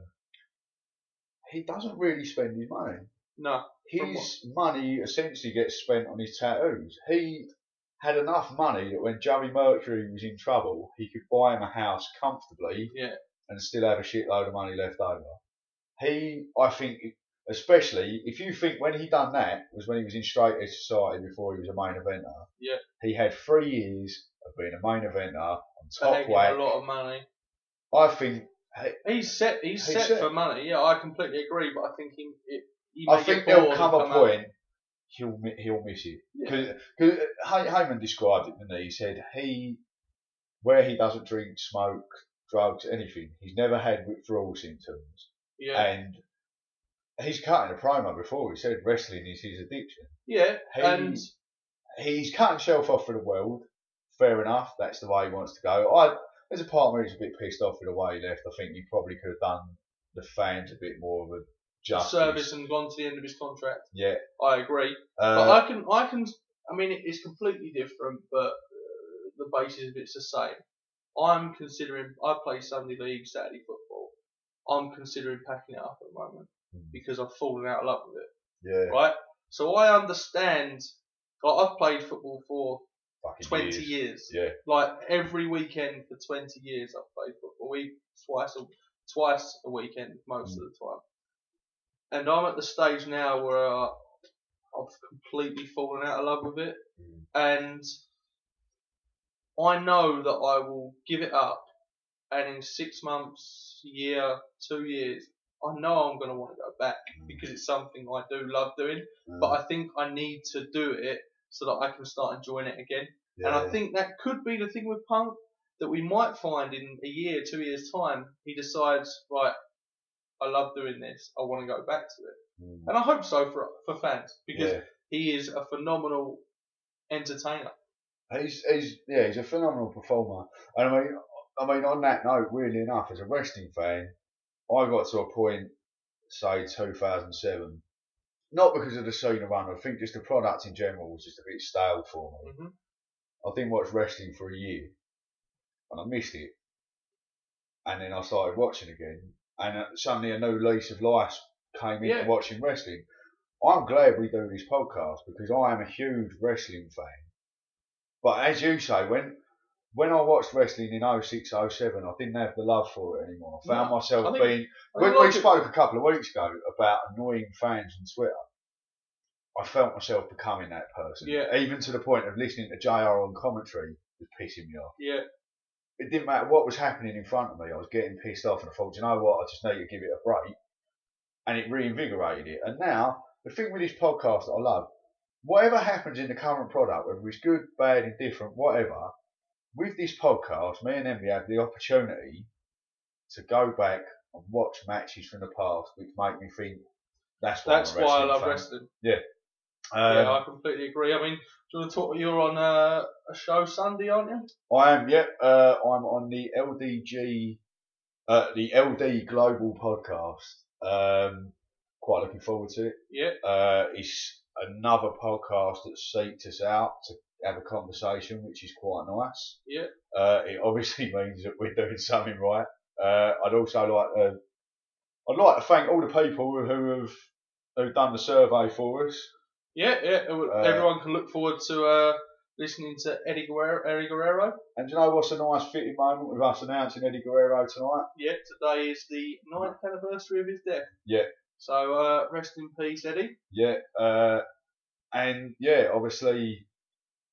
he doesn't really spend his money. No. His money essentially gets spent on his tattoos. He had enough money that when Joey Mercury was in trouble, he could buy him a house comfortably Yeah. and still have a shitload of money left over. He, I think, especially if you think when he done that was when he was in Straight Edge Society before he was a main eventer. Yeah. He had three years of being a main eventer on top Paying him weight. a lot of money. I think. He's set. He's, He's set, set. for money. Yeah, I completely agree. But I think he, it, he I may think get bored there'll come and a out. point he'll mi- he'll miss it Yeah. because Heyman described it, didn't he? He said he where he doesn't drink, smoke, drugs, anything. He's never had withdrawal symptoms, Yeah. and he's cutting a promo before. He said wrestling is his addiction. Yeah. He, and he's cut himself off for the world. Fair enough. That's the way he wants to go. I there's a part of me who's a bit pissed off with the way he left. I think he probably could have done the fans a bit more of a justice. service and gone to the end of his contract. Yeah. I agree. Uh, but I can, I can. I mean, it- it's completely different, but uh, the basis of it's the same. I'm considering. I play Sunday League, Saturday football. I'm considering packing it up at the moment because I've fallen out of love with it. yeah. Right. So I understand. Like, I've played football for Fucking twenty years. years. Yeah. Like every weekend for twenty years, I've played football. We twice a twice a weekend most Mm. of the time. And I'm at the stage now where uh, I've completely fallen out of love with it, Mm. and I know that I will give it up. And in six months, year, two years, I know I'm going to want to go back because it's something I do love doing. Mm. But I think I need to do it so that I can start enjoying it again. Yeah. And I think that could be the thing with Punk, that we might find in a year, two years' time, he decides, right, I love doing this, I want to go back to it. Mm. And I hope so for for fans, because Yeah. he is a phenomenal entertainer. He's, he's yeah, he's a phenomenal performer. And I mean, I mean, on that note, weirdly enough, as a wrestling fan, I got to a point, say two thousand seven, not because of the Cena run. I think just the product in general was just a bit stale for me. Mm-hmm. I didn't watch wrestling for a year, and I missed it. And then I started watching again, and uh, suddenly a new lease of life came into Yeah. watching wrestling. I'm glad we do this podcast because I am a huge wrestling fan. But as you say, when when I watched wrestling in oh six, oh seven, I didn't have the love for it anymore. I found No, myself I think- being. I When like we it. spoke a couple of weeks ago about annoying fans on Twitter, I felt myself becoming that person. Yeah. Even to the point of listening to J R on commentary was pissing me off. Yeah, It didn't matter what was happening in front of me, I was getting pissed off and I thought, you know what, I just need to give it a break. And it reinvigorated it. And now, the thing with this podcast that I love, whatever happens in the current product, whether it's good, bad, indifferent, whatever, with this podcast, me and Emily have the opportunity to go back and watch matches from the past, which make me think that's why that's I'm a why I wrestling love fan. wrestling. Um, yeah, I completely agree. I mean, do you want to talk? You're on uh, a show Sunday, aren't you? I am, yep. Uh, I'm on the L D G, uh, the L D Global podcast. Um, quite looking forward to it. Yeah. Uh, it's another podcast that seeks us out to have a conversation, which is quite nice. Yeah. Uh, it obviously means that we're doing something right. Uh, I'd also like to, I'd like to thank all the people who have who've done the survey for us. Yeah, yeah. uh, Everyone can look forward to uh, listening to Eddie Guerrero. Eddie Guerrero. And do you know what's a nice fitting moment with us announcing Eddie Guerrero tonight? Yeah, today is the ninth anniversary of his death. Yeah. So uh, rest in peace, Eddie. Yeah, uh, and yeah, obviously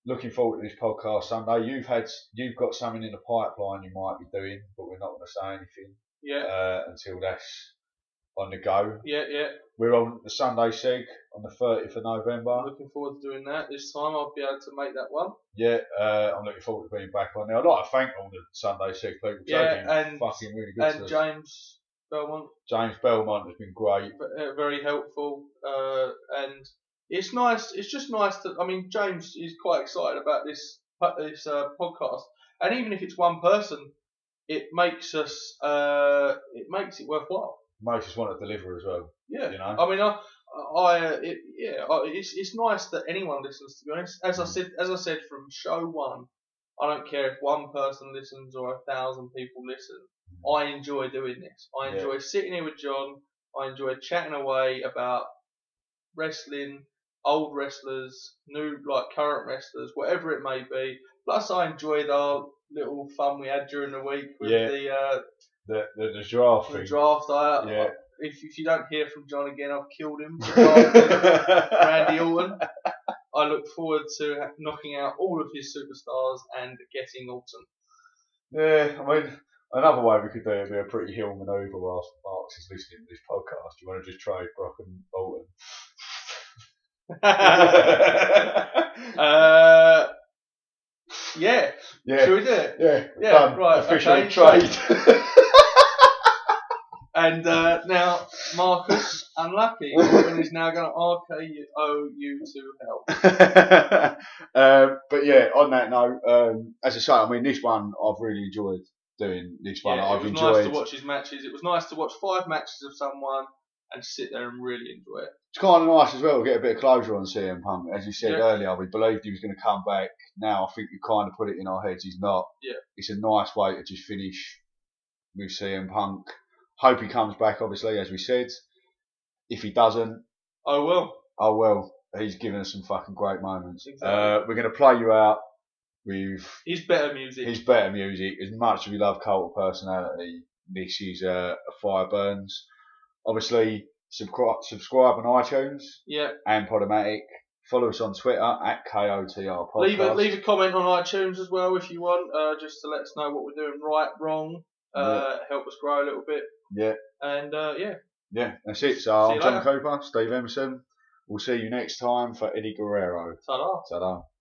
looking forward to this podcast Sunday. You've had, you've got something in the pipeline you might be doing, but we're not going to say anything Yeah. uh, until that's on the go. Yeah, yeah. We're on the Sunday Seg on the thirtieth of November. I'm looking forward to doing that this time. I'll be able to make that one. Yeah, uh, I'm looking forward to being back on there. I'd like to thank all the Sunday Seg people. Yeah, They've been and fucking really good to and us. James Belmont. James Belmont has been great. Uh, very helpful, uh, and it's nice. It's just nice to. I mean, James is quite excited about this this uh, podcast, and even if it's one person, it makes us. Uh, it makes it worthwhile. Makes us want to deliver as well. Yeah, you know. I mean, I, I, it, yeah, I, it's it's nice that anyone listens. To be honest, as I said, as I said from show one, I don't care if one person listens or a thousand people listen. I enjoy doing this. I enjoy Yeah. sitting here with John. I enjoy chatting away about wrestling, old wrestlers, new, like current wrestlers, whatever it may be. Plus, I enjoyed our little fun we had during the week with Yeah. the, uh, The the, the draft the thing. draft. I, Yeah. If, if you don't hear from John again, I've killed him. Randy Orton. I look forward to knocking out all of his superstars and getting Orton. Yeah, I mean, another way we could do it would be a pretty heel manoeuvre whilst Marks is listening to this podcast. You want to just trade Brock and Bolton? uh, yeah. Yeah. Should we do it? Yeah. Yeah, Done. right. Official okay, trade. so- and uh, now, Marcus, unlucky, and is now going to R K O you to help. um, but yeah, on that note, um, as I say, I mean, this one I've really enjoyed doing. This one Yeah, I've it was enjoyed. nice to watch his matches. It was nice to watch five matches of someone and sit there and really enjoy it. It's kind of nice as well to get a bit of closure on C M Punk. As you said Yeah. earlier, we believed he was going to come back. Now I think we kind of put it in our heads he's not. Yeah. It's a nice way to just finish with C M Punk. Hope he comes back, obviously, as we said. If he doesn't, Oh well. oh well, he's given us some fucking great moments. Exactly. Uh, we're going to play you out with He's better music. his better music. As much as we love Cult of Personality, this is uh, a Fire Burns. Obviously, subscribe, subscribe on iTunes Yeah. and Podomatic. Follow us on Twitter at K O T R Podcast. Leave a leave a comment on iTunes as well if you want, uh, just to let us know what we're doing right, wrong. Uh, help us grow a little bit. Yeah, And uh, yeah. yeah, that's it. So See I'm you John later. Cooper, Steve Emerson. We'll see you next time for Eddie Guerrero. Ta-da. Ta-da.